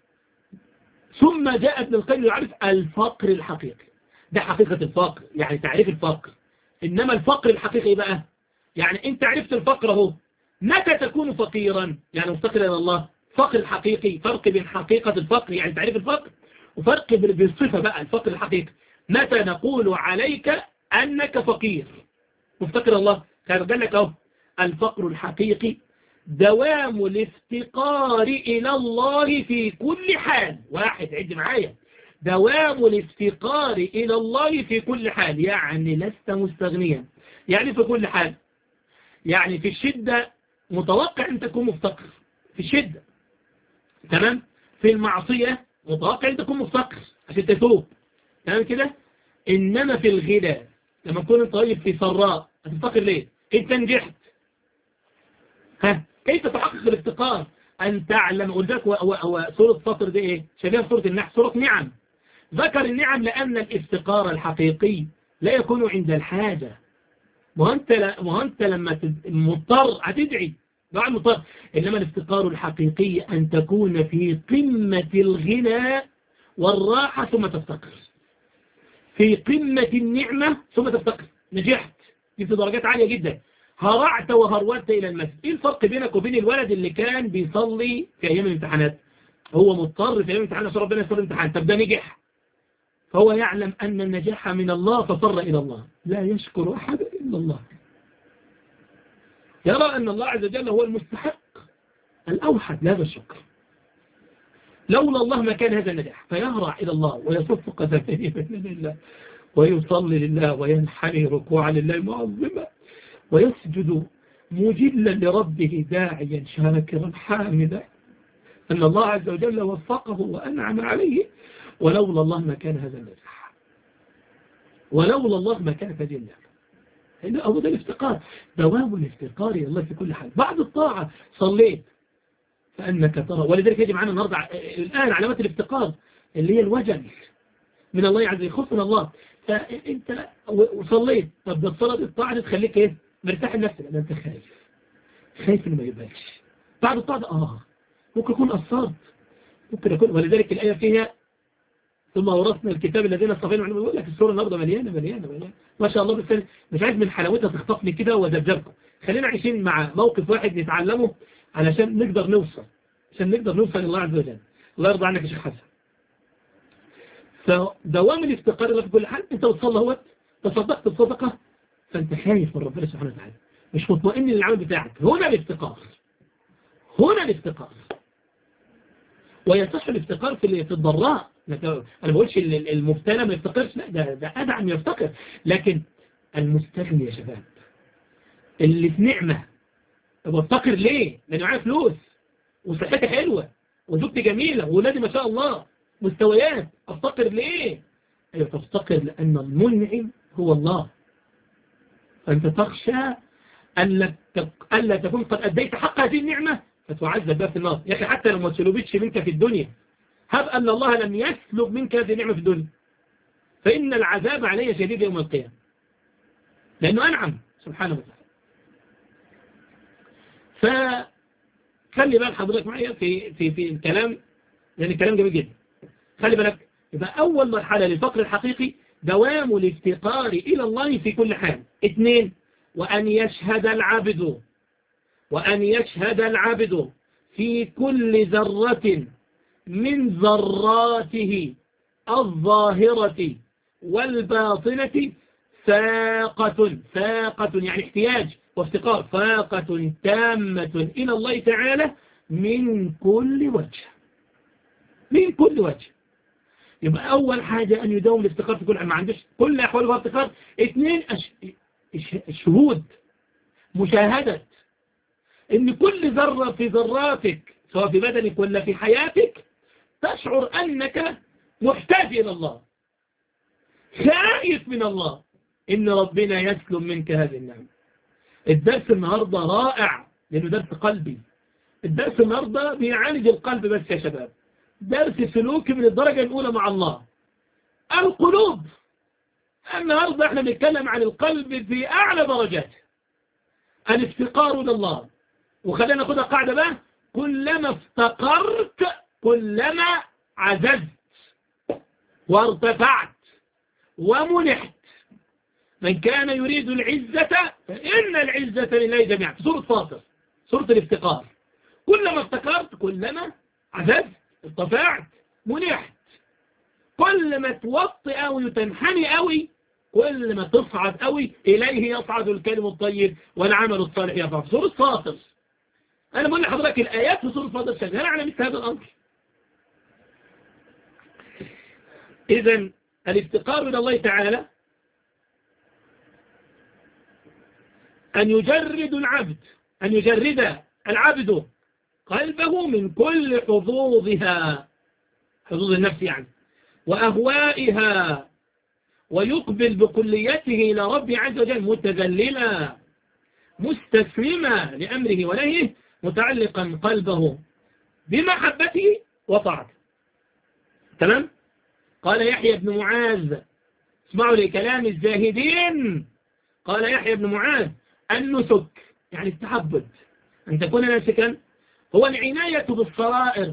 A: ثم جاء ابن القيم يعرف الفقر الحقيقي. ده حقيقة الفقر، يعني تعريف الفقر. إنما الفقر الحقيقي بقى، يعني أنت عرفت الفقر اهو، متى تكون فقيرا؟ يعني مفتقر إلى الله. فقر الحقيقي، فرق بين حقيقة الفقر يعني تعريف الفقر، وفرق بالصفة بقى الفقر الحقيقي. متى نقول عليك أنك فقير مفتقر الله؟ كان قال لك اهو الفقر الحقيقي دوام الافتقار إلى الله في كل حال. واحد، عد معايا، دوام الافتقار إلى الله في كل حال، يعني لست مستغنيا، يعني في كل حال. يعني في الشدة متوقع أن تكون مفتقر في الشدة، تمام؟ في المعصية متوقع أن تكون مفتقر عشان تتوب، تمام كده؟ إنما في الغنى لما تكون طيب في سراء هتفتقر ليه؟ أنت نجحت، ها كيف تحقق الافتقار؟ أن تعلم. قلت هو هو سورة فطر دي إيه؟ شبيهة سورة النحل، سورة نعم. ذكر النعم لأن الافتقار الحقيقي لا يكون عند الحاجة. ما أنت لا ما أنت لما مضطر هتدعي دعاء مضطر، إنما الافتقار الحقيقي أن تكون في قمة الغنى والراحة ثم تفتقر، في قمة النعمة ثم تفتقر. نجحت، جبت درجات عالية جدا، هرعت وهرولت إلى المسجد. إيه الفرق بينك وبين الولد اللي كان بيصلي في أيام الامتحانات؟ هو مضطر في أيام الامتحانات عشان ربنا يسر الامتحان، طب ده نجح، فهو يعلم أن النجاح من الله ففر إلى الله. لا يشكر أحد إلا الله، يرى أن الله عز وجل هو المستحق الأوحد لهذا الشكر. لولا الله ما كان هذا النجاح، فيهرع إلى الله ويصف قدميه بين الله ويصلي لله وينحني ركوعا لله معظما ويسجد مجلا لربه داعيا شاكرا حامدا أن الله عز وجل وفقه وأنعم عليه. ولولا الله ما كان هذا النجاح، ولولا الله ما كانت هذه النعمة. هنا أبو ده الافتقار، دوام الافتقار إلى الله في كل حال. بعد الطاعة صليت فأنك ترى، ولذلك يجب معنا النهارده الآن علامات الافتقار اللي هي الوجل من الله عز وجل، خوف من الله. فأنت وصليت، طب ده الصلاة الطاعة تخليك إيه؟ مرتاح النفس، لأن أنت خايف خايف إنه ما يبالش. بعد الطاعة آه ممكن يكون قصرت، ممكن يكون، ولذلك الآية فيها ثم ورثنا الكتاب الذين اصطفينا من بيقول لك السورة النهارده مليانة مليانة مليانة ما شاء الله. بس مش عايز من حلاوتها تخطفني كده وادبجركم. خلينا عايشين مع موقف واحد نتعلمه علشان نقدر نوصل، عشان نقدر نوصل لله عز وجل. الله يرضى عنك يا شيخ حسن. فدوام الافتقار الله في كل حال. انت بتصلي اهوت، تصدقت بصدقة، فانت خايف من ربنا سبحانه وتعالى، مش مطمئن للعمل بتاعك. هنا الافتقار، هنا الافتقار. ويصح الافتقار في في الضراء. انا ما بقولش المبتلى ما يفتقرش، لا، ده ده ادعم يفتقر. لكن المستغني يا شباب اللي في نعمه بفتقر ليه؟ لانه معايا فلوس وصحتي حلوه وزوجتي جميله واولادي ما شاء الله مستويات، افتقر ليه؟ ايوه تفتقر لان المنعم هو الله. فانت تخشى الا الا تكون قد اديت حق هذه النعمه فتعذب بها في النار. يا اخي حتى لو ما سلبتش منك في الدنيا، هب أن الله لم يسلب منك هذه النعمة في الدنيا، فإن العذاب عليه شديد يوم القيامة، لأنه أنعم سبحانه وتعالى. فخلي بالك حضرتك معي في في في الكلام، يعني الكلام جميل جدا. خلي بالك، يبقى أول مرحلة للفقر الحقيقي دوام الافتقار إلى الله في كل حال. اثنين، وأن يشهد العبد وأن يشهد العبد في كل ذرة من ذراته الظاهرة والباطنة فاقة فاقة يعني احتياج وافتقار، فاقة تامة إلى الله تعالى من كل وجه، من كل وجه. يبقى أول حاجة أن يداوم الافتقار في كل، ما عندش كل أحواله افتقار. اثنين، الشهود، مشاهدة إن كل ذرة في ذراتك سواء في بدنك ولا في حياتك تشعر أنك محتاج إلى الله، خائف من الله إن ربنا يسلم منك هذه النعمة. الدرس النهاردة رائع لأنه درس قلبي. الدرس النهاردة بيعالج القلب بس يا شباب، درس سلوكي من الدرجة الأولى مع الله. القلوب النهاردة احنا بنتكلم عن القلب في أعلى درجاته، الافتقار لله. وخلينا ناخدها قاعدة بقى، كلما افتقرت كلما عززت وارتفعت ومنحت. من كان يريد العزة فإن العزة لله جميعا، في سورة فاطر، سورة الافتقار. كلما افتقرت كلما عززت ارتفعت منحت. كل ما توطي قوي وتنحني قوي كل ما تصعد قوي، إليه يصعد الكلم الطيب والعمل الصالح يرفع. في سورة فاطر. أنا بقول لحضرتك الآيات في سورة فاطر شغالة على مثل هذا الأمر. إذن الافتقار إلى الله تعالى أن يجرد العبد أن يجرد العبد قلبه من كل حظوظها، حظوظ النفس يعني، وأهوائها، ويقبل بكليته إلى رب عز وجل متذللا مستسلما لأمره ونهيه، متعلقا قلبه بمحبته وطاعته. تمام؟ قال يحيى بن معاذ، اسمعوا لكلام الزاهدين، قال يحيى بن معاذ: النسك يعني التعبد، أن تكون ناسكا، هو العناية بالسرائر.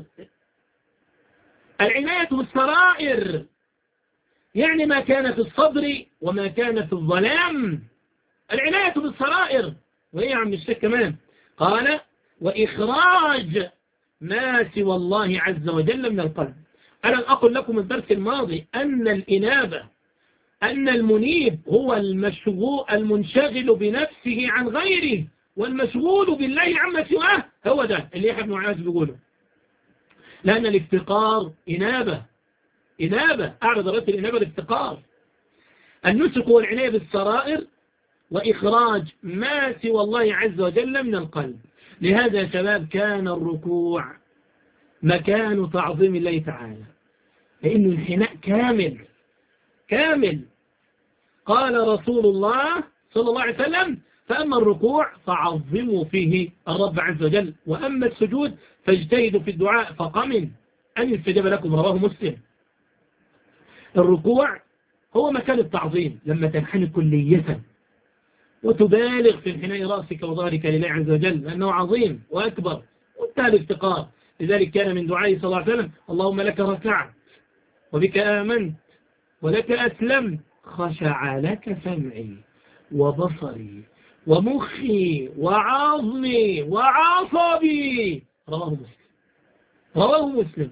A: العناية بالسرائر يعني ما كان في الصدر وما كان في الظلام. العناية بالسرائر. وإيه يا عم الشيخ كمان؟ قال: وإخراج ما سوى الله عز وجل من القلب. ألم أقل لكم الدرس الماضي أن الإنابة، أن المنيب هو المشغول المنشغل بنفسه عن غيره، والمشغول بالله عما سواه. هو ده اللي يحيى بن معاذ بيقوله. لأن الافتقار إنابة، إنابة أعلى درجات الإنابة الافتقار. النسك هو العناية بالسرائر وإخراج ما سوى الله عز وجل من القلب. لهذا يا شباب كان الركوع مكان تعظيم الله تعالى، لأنه انحناء كامل كامل. قال رسول الله صلى الله عليه وسلم: فأما الركوع فعظموا فيه الرب عز وجل، وأما السجود فاجتهدوا في الدعاء فقمن أن يستجاب لكم، رواه مسلم. الركوع هو مكان التعظيم، لما تنحني كلية وتبالغ في انحناء رأسك وظهرك لله عز وجل، لأنه عظيم وأكبر، وانتهى الافتقار. لذلك كان من دعائه صلى الله عليه وسلم: اللهم لك ركعت وبك آمنت ولك أسلمت، خشع لك سمعي وبصري ومخي وعظمي وعصبي، رواه مسلم. رواه مسلم.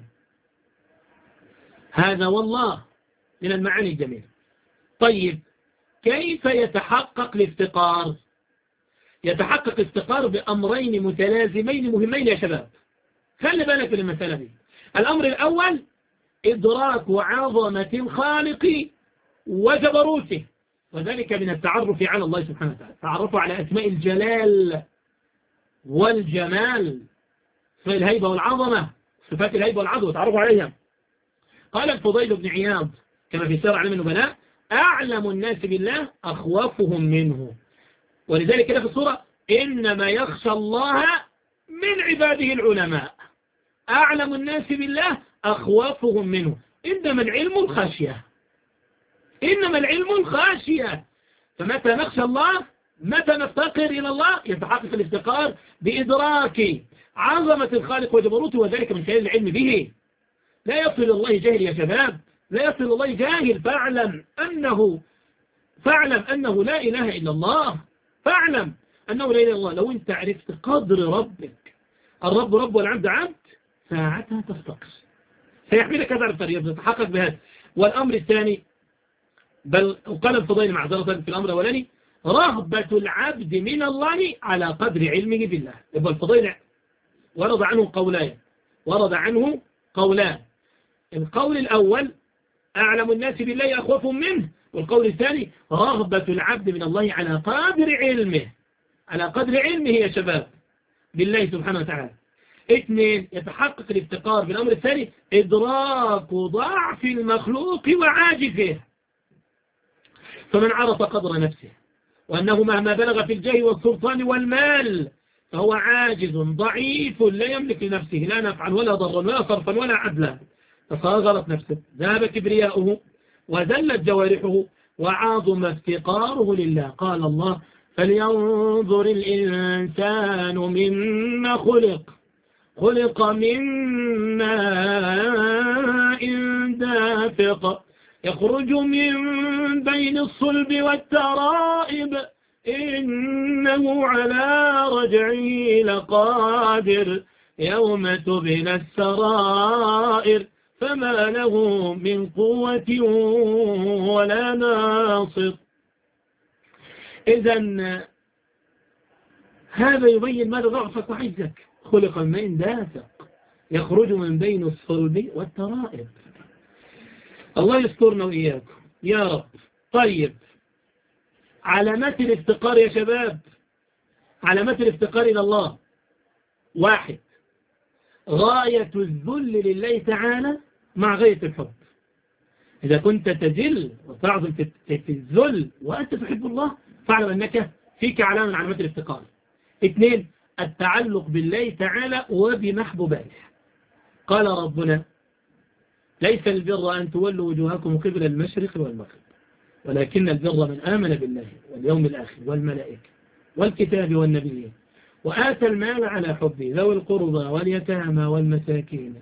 A: هذا والله من المعاني الجميلة. طيب كيف يتحقق الافتقار؟ يتحقق الافتقار بأمرين متلازمين مهمين يا شباب، خلي بالك من المسألة دي. الأمر الأول إدراك عظمة الخالق وجبروته، وذلك من التعرف على الله سبحانه وتعالى. تعرفوا على أسماء الجلال والجمال، اسماء الهيبة والعظمة، صفات الهيبة والعظمة، تعرفوا عليها. قال الفضيل بن عياض كما في سير أعلام النبلاء: أعلم الناس بالله أخوفهم منه. ولذلك كده في السورة: إنما يخشى الله من عباده العلماء. أعلم الناس بالله أخوفهم منه. إنما العلم الخشية، إنما العلم الخاشية. فمتى نخشى الله، متى نفتقر إلى الله، يتحقق الافتقار بإدراك عظمة الخالق وجبروته، وذلك من خلال العلم به. لا يصل الله جاهل يا شباب، لا يصل الله جاهل. فاعلم أنه فاعلم أنه لا إله إلا الله، فاعلم أنه لا إله إلا الله. لو أنت عرفت قدر ربك، الرب رب والعبد عبد، ساعتها تفتقر، سيحملك هذا الطريق، تتحقق بهذا. والأمر الثاني، بل وقال الفضيل معذرة في الأمر الأولاني: رغبة العبد من الله على قدر علمه بالله. يبقى الفضيل ورد عنه قولان، ورد عنه قولان. القول الأول: أعلم الناس بالله أخوفهم منه. والقول الثاني: رغبة العبد من الله على قدر علمه، على قدر علمه يا شباب بالله سبحانه وتعالى. اثنين، يتحقق الافتقار بالأمر الثاني: إدراك ضعف المخلوق وعاجزه. فمن عرف قدر نفسه وأنه مهما بلغ في الجاه والسلطان والمال فهو عاجز ضعيف لا يملك لنفسه لا نفعا ولا ضرا ولا صرفا ولا عدلا، فصاغرت نفسه، ذهب كبرياؤه وذلت جوارحه وعظم افتقاره لله. قال الله: فلينظر الإنسان مما خلق خلق من ماء دافق يخرج من بين الصلب والترائب إنه على رجعه لقادر يوم تبلى السرائر فما له من قوة ولا ناصر. إذن هذا يبين ماذا ضعف صحيحك. خلق من ماء دافق يخرج من بين الصلب والترائب. الله يسترنا وإياكم يا رب. طيب، علامات الافتقار يا شباب، علامات الافتقار إلى الله: واحد، غاية الذل لله تعالى مع غاية الحب. إذا كنت تذل وتعظم في الذل وأنت تحب الله فاعلم أنك فيك علامة من علامات الافتقار. اثنين، التعلق بالله تعالى وبمحبوباته. قال ربنا: ليس البر أن تولوا وجوهكم قبل المشرق والمغرب ولكن البر من آمن بالله واليوم الآخر والملائكة والكتاب والنبيين وآتى المال على حبه ذوي القربى واليتامى والمساكين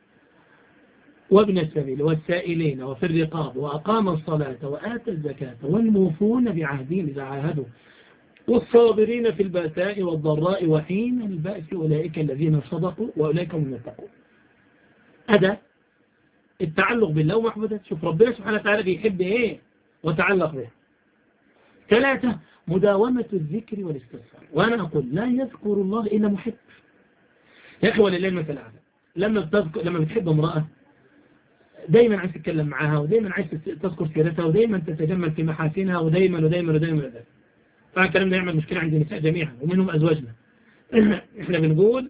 A: وابن السبيل والسائلين وفي الرقاب وأقام الصلاة وآتى الزكاة والموفون بعهدهم إذا عاهدوا والصابرين في البأساء والضراء وحين البأس أولئك الذين صدقوا وأولئك هم المتقون. هذا التعلق بالله ومحبوبته. شوف ربنا سبحانه وتعالى بيحب إيه وتعلق به. ثلاثة، مداومة الذكر والاستغفار. وأنا أقول لا يذكر الله إلا محب. يا أخي ولله المثل الأعلى، لما بتذكر لما بتحب امرأة دايما عايز تتكلم معها ودايما عايز تذكر سيرتها ودايما تتجمل في محاسنها ودايما ودايما ودايما ودايما. طبعا الكلام ده يعمل مشكلة عند النساء جميعا ومنهم أزواجنا. احنا بنقول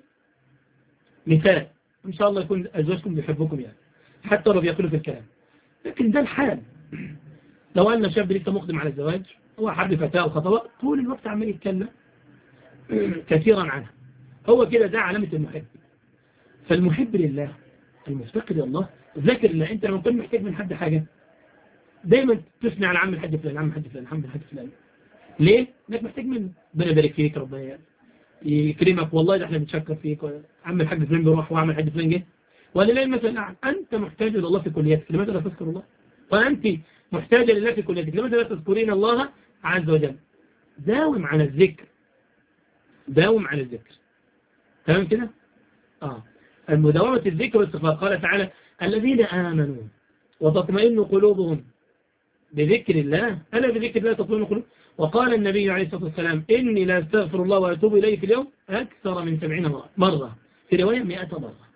A: مثال إن شاء الله يكون أزواجكم بيحبكم يعني حتى لو بيقولوا في الكلام، لكن ده الحال. لو أن شاب لسه مقدم على الزواج هو حب فتاة وخطبة طول الوقت عمال يتكلم كثيرا عنها، هو كده ده علامة المحب. فالمحب لله المفتقد الله ذاكر الله. أنت لما كنت محتاج من حد حاجة دايما تثني على عم الحاج فلان عم الحاج فلان عم الحاج فلان. ليه؟ انك محتاج منه. ربنا يبارك فيك، ربنا يكرمك، والله ده احنا بنشكر فيك، عم الحاج فلان بيروح وعم الحاج فلان جه. ولله مثلا أنت محتاج إلى الله في كلياتك، لماذا لا تذكر الله؟ وأنت محتاجة لله في كلياتك، لماذا لا تذكرين الله عز وجل؟ داوم على الذكر، داوم على الذكر. تمام كده؟ آه المداومة الذكر والاستغفار. قال تعالى: الذين آمنوا وتطمئن قلوبهم بذكر الله، ألا بذكر الله تطمئن قلوب. وقال النبي عليه الصلاة والسلام: إني لا أستغفر الله وأتوب إليه في اليوم أكثر من سبعين مرة، في رواية مئة مرة.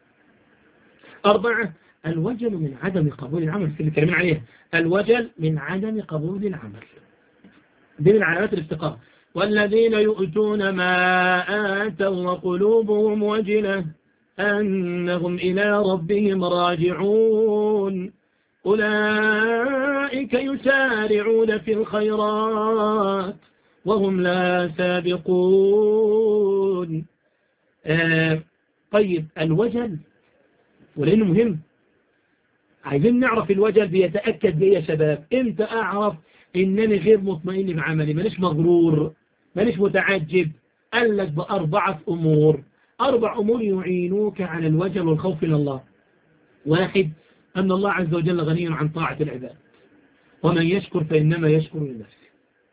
A: أربعة، الوجل من عدم قبول العمل. في الكلمين عليها الوجل من عدم قبول العمل، دي من علامات الافتقار. والذين يؤتون ما آتوا وقلوبهم وجلة أنهم إلى ربهم راجعون أولئك يسارعون في الخيرات وهم لا سابقون. آه طيب، الوجل ولأنه مهم عايزين نعرف الوجل بيتأكد بيه يا شباب. امتى أعرف إنني غير مطمئن بعملي، مانيش مغرور مانيش متعجب؟ قال لك بأربعة أمور، أربع أمور يعينوك على الوجل والخوف من الله. واحد، أن الله عز وجل غني عن طاعة العباد، ومن يشكر فإنما يشكر لنفسه.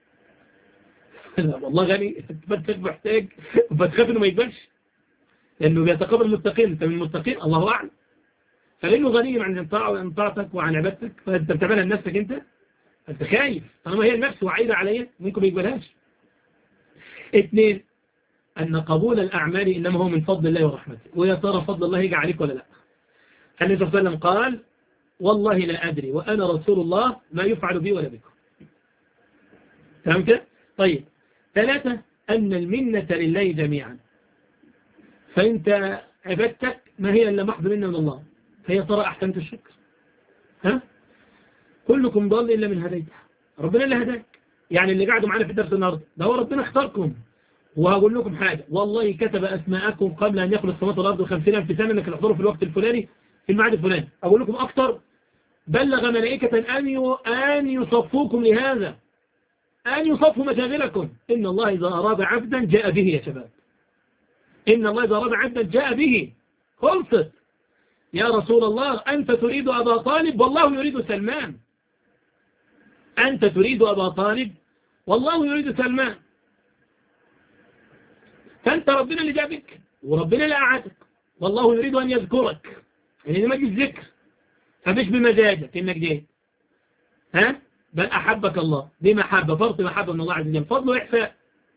A: والله غني، فتك محتاج فتخاف إنه ما يقبلش لأنه بيتقبل المتقين. أنت من المتقين الله أعلم، فلأنه غني عن طاعتك وعن عبادتك فأنت بتعملها لنفسك. أنت أنت خايف طالما هي النفس وعيدة عليا ممكن ما يقبلهاش. اثنين، أن قبول الأعمال إنما هو من فضل الله ورحمته، ويا ترى فضل الله يجي عليك ولا لا؟ النبي صلى الله عليه وسلم قال: والله لا أدري وأنا رسول الله ما يفعل بي ولا بكم. تمام كده؟ طيب، ثلاثة، أن المنة لله جميعا، فأنت عبادتك ما هي إلا محض منة من الله، فهي ترى أحسنت الشكر. ها؟ كلكم ضال إلا من هديته، ربنا اللي هداك. يعني اللي قاعدوا معانا في الدرس النهارده ده هو ربنا اختاركم. وهقول لكم حاجة، والله كتب أسماءكم قبل أن يخلق السماوات والأرض وخمسين ألف سنة أنك تحضروا في الوقت الفلاني في الميعاد الفلاني. أقول لكم أكتر، بلغ ملائكة أن أن يصفوكم لهذا، أن يصفوا مشاغلكم. إن الله إذا أراد عبدا جاء به يا شباب، إن الله إذا أراد عبدا جاء به. خلصت. يا رسول الله أنت تريد أبا طالب والله يريد سلمان، أنت تريد أبا طالب والله يريد سلمان. فأنت ربنا اللي جابك وربنا اللي قعدك، والله يريد أن يذكرك، يعني ده مجلس ذكر، فمش بمزاجك إنك جاي، ها؟ بل أحبك الله، دي محبة، فرط محبة من الله عز وجل، فضل وإحسان،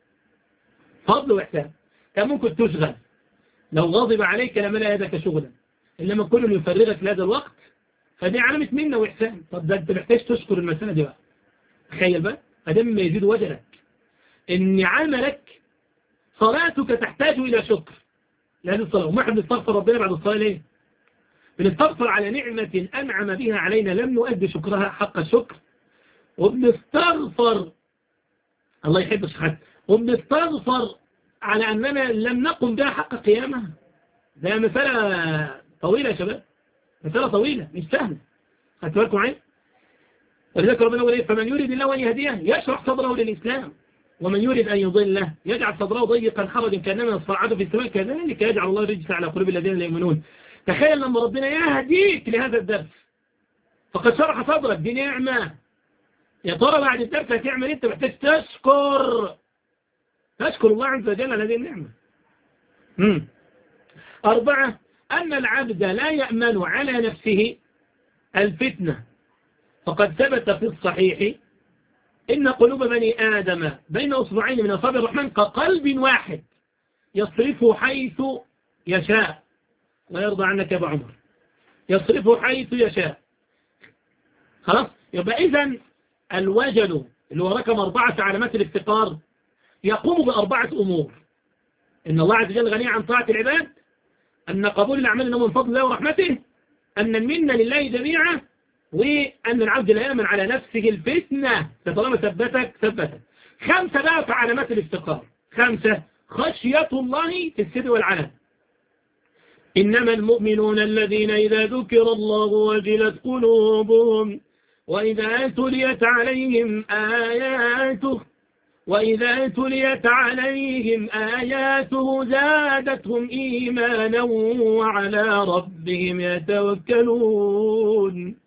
A: فضل وإحسان. كان ممكن تشغل، لو غضب عليك لملا يدك شغلا، إنما كل يفرغك لهذا الوقت، فدي علامة منة وإحسان. طب ده أنت محتاج تشكر المسألة دي بقى. تخيل بقى، فده مما يزيد وجلك إن عملك صلاتك تحتاج إلى شكر لهذه الصلاة. وما احنا بنستغفر ربنا بعد الصلاة ليه؟ بنستغفر على نعمة أنعم بها علينا لم نؤدي شكرها حق الشكر، وبنستغفر الله يحب الشحات، وبنستغفر على أننا لم نقم بها حق قيامها. ده مسألة طويلة يا شباب، مسألة طويلة مش سهلة. خدتوا بالكم معايا؟ ولذلك ربنا يقول ايه؟ فمن يريد الله أن يهديه يشرح صدره للإسلام، ومن يريد أن يضله يجعل صدره ضيقا حرجا كأنما يصعد في السماء، كذلك يجعل الله الرجس على قلوب الذين لا يؤمنون. تخيل لما ربنا يهديك لهذا الدرس فقد شرح صدرك، دي نعمة. يا ترى بعد الدرس هتعمل انت؟ محتاج تشكر، تشكر الله عز وجل على هذه النعمة. مم. أربعة، أن العبد لا يأمن على نفسه الفتنة، فقد ثبت في الصحيح إن قلوب بني آدم بين أصبعين من أصابع الرحمن كقلب واحد يصرفه حيث يشاء. لا يرضى عنك يا أبو عمر، يصرفه حيث يشاء. خلاص، يبقى إذن الوجل اللي هو رقم أربعة علامات الافتقار يقوم بأربعة أمور: إن الله عز وجل غني عن طاعة العباد، أن قبول الأعمال إنه من فضل الله ورحمته، أن المنة لله جميعا، وأن العبد لا يأمن على نفسه الفتنة، فطالما ثبتك ثبتك. خمسة بقى في علامات الافتقار. خمسة: خشية الله في السر والعلن. إنما المؤمنون الذين إذا ذكر الله وجلت قلوبهم وإذا تليت عليهم آياته وإذا تليت عليهم آياته زادتهم إيمانا وعلى ربهم يتوكلون.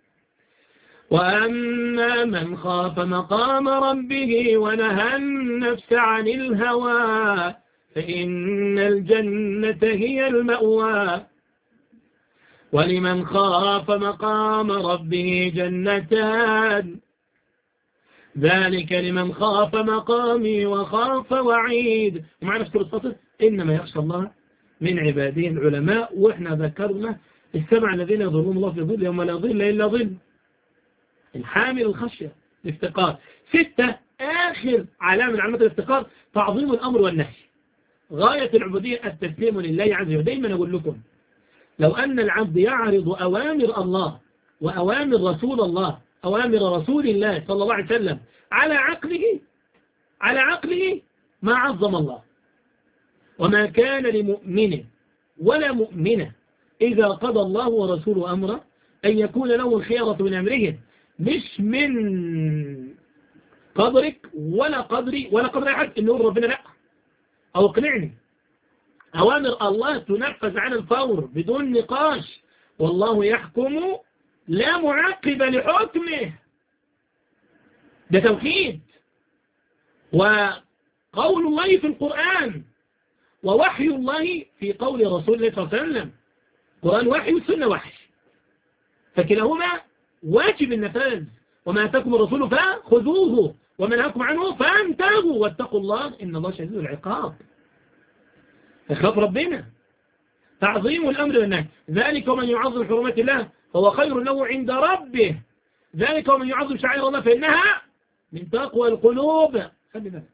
A: وأما من خاف مقام ربه ونهى النفس عن الهوى فإن الجنة هي المأوى. ولمن خاف مقام ربه جنتان، ذلك لمن خاف مقامي وخاف وعيد. ومعنا في سورة فاطر: إنما يخشى الله من عباده العلماء. وإحنا ذكرنا السبع الذين يظلون الله في ظل يوم لا ظل إلا ظل، الحامل الخشية الافتقار. ستة، آخر علامة من علامات الافتقار: تعظيم الأمر والنهي. غاية العبودية التسليم لله عز وجل. دايما أقول لكم، لو أن العبد يعرض أوامر الله وأوامر رسول الله، أوامر رسول الله صلى الله عليه وسلم على عقله على عقله ما عظم الله. وما كان لمؤمن ولا مؤمنة إذا قضى الله ورسوله أمرا أن يكون له الخيرة من أمرهم، مش من قدرك ولا قدري ولا قدر أحد إن يقول ربنا لا أو اقنعني. أوامر الله تنفذ على الفور بدون نقاش، والله يحكم لا معقب لحكمه. ده توحيد، وقول الله في القرآن، ووحي الله في قول رسول الله صلى الله عليه وسلم. قرآن وحي والسنة وحي، فكلاهما واجب النفاذ. وما أتاكم الرسول فخذوه وما نهاكم عنه فانتهوا واتقوا الله إن الله شديد العقاب. اخلاف ربنا، تعظيم الأمر والنهي. ذلك ومن يعظم حرمات الله فهو خير له عند ربه، ذلك ومن يعظم شعائر الله فإنها من تقوى القلوب. خلي بالك،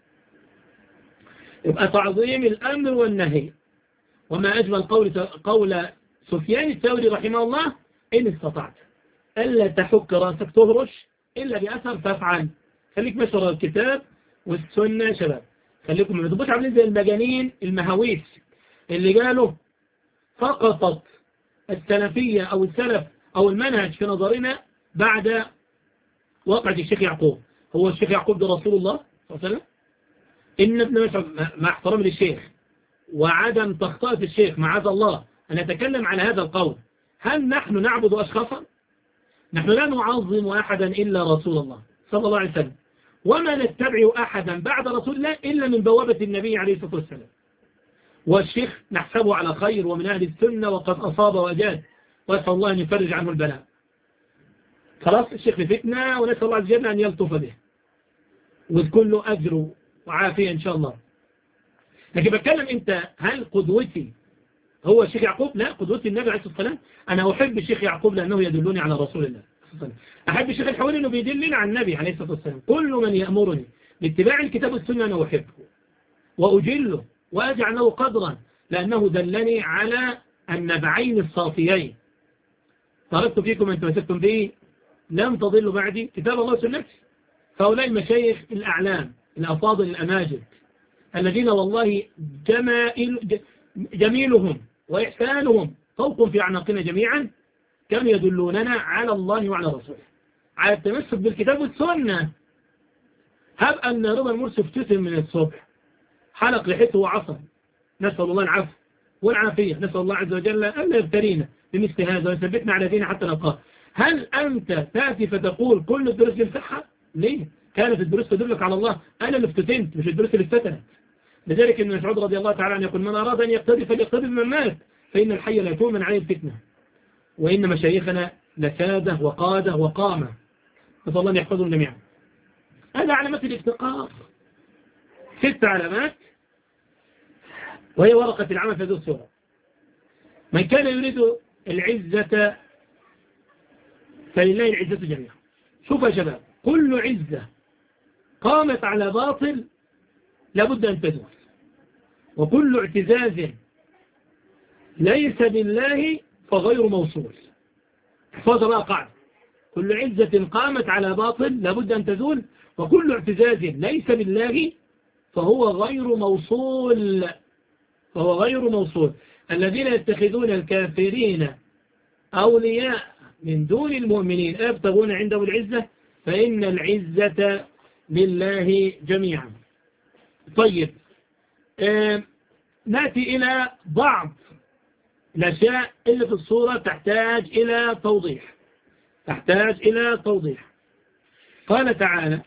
A: يبقى تعظيم الأمر والنهي. وما أجمل قول قول سفيان الثوري رحمه الله: إن استطعت ألا تحك رأسك تهرش إلا بأثر فافعل. خليك ماشي ورا الكتاب والسنة يا شباب. خليكم ما تبقوش عاملين زي المجانين المهاويس اللي قالوا سقطت السلفية أو السلف أو المنهج في نظرنا بعد وقعة الشيخ يعقوب. هو الشيخ يعقوب ده رسول الله صلى الله عليه وسلم؟ إن ابن مسعود مع احترام للشيخ وعدم تخطئة الشيخ معاذ الله أن نتكلم على هذا القول، هل نحن نعبد أشخاصا؟ نحن لا نعظم أحدا إلا رسول الله صلى الله عليه وسلم، وما نتبع أحدا بعد رسول الله إلا من بوابة النبي عليه الصلاة والسلام. والشيخ نحسبه على خير ومن أهل السنة وقد أصاب وأجاد، وأسأل الله أن يفرج عنه البلاء. خلاص الشيخ في فتنة ونسأل الله عز وجل أن يلطف به وتكون له أجر وعافية إن شاء الله. لكن بتكلم أنت هل قدوتي هو الشيخ يعقوب؟ لا، قدوتي النبي عليه الصلاة والسلام. أنا أحب الشيخ يعقوب لأنه يدلني على رسول الله. أحب الشيخ الحوالي أنه بيدلني على النبي عليه الصلاة والسلام. كل من يأمرني باتباع الكتاب والسنة أنا أحبه وأجله وأجعل له قدرا لأنه دلني على النبعين الصافيين. تركت فيكم أن تمسكتم به لم تضلوا بعدي كتاب الله وسنتي. فهؤلاء المشايخ الأعلام الأفاضل الأماجد الذين والله جمائل جميلهم وإحسانهم فوق في أعناقنا جميعا كانوا يدلوننا على الله وعلى رسوله على التمسك بالكتاب والسنة. هب أن رضا المرسي افتتن من الصبح حلق لحيته وعصر، نسأل الله العفو والعافية، نسأل الله عز وجل أن يبتلينا بمثل هذا ويثبتنا على دين حتى نلقاه. هل أنت تأتي فتقول كل الدروس يمسحها؟ ليه؟ كانت الدروس تدلك على الله. أنا اللي افتتنت مش الدروس اللي افتتنت. لذلك ابن مسعود رضي الله تعالى عنه يقول من أراد أن يقتدي فليقتدي بمن مات فإن الحي لا تؤمن عليه الفتنة، وإن مشايخنا لساده وقاده وقامه، نسأل الله أن يحفظهم جميعا. هذا علامات الافتقار، ست علامات وهي ورقة العمل في هذه الصورة. من كان يريد العزة فلله العزة جميعا. شوف يا شباب، كل عزة قامت على باطل لابد أن تزول، وكل اعتزاز ليس بالله فغير موصول. احفظ بقى قاعدة، كل عزة قامت على باطل لابد أن تزول، وكل اعتزاز ليس بالله فهو غير موصول. فهو غير موصول. الذين يتخذون الكافرين أولياء من دون المؤمنين يبتغون عندهم العزة فإن العزة لله جميعا. طيب آه نأتي إلى بعض الأشياء اللي في الصورة تحتاج إلى توضيح تحتاج إلى توضيح. قال تعالى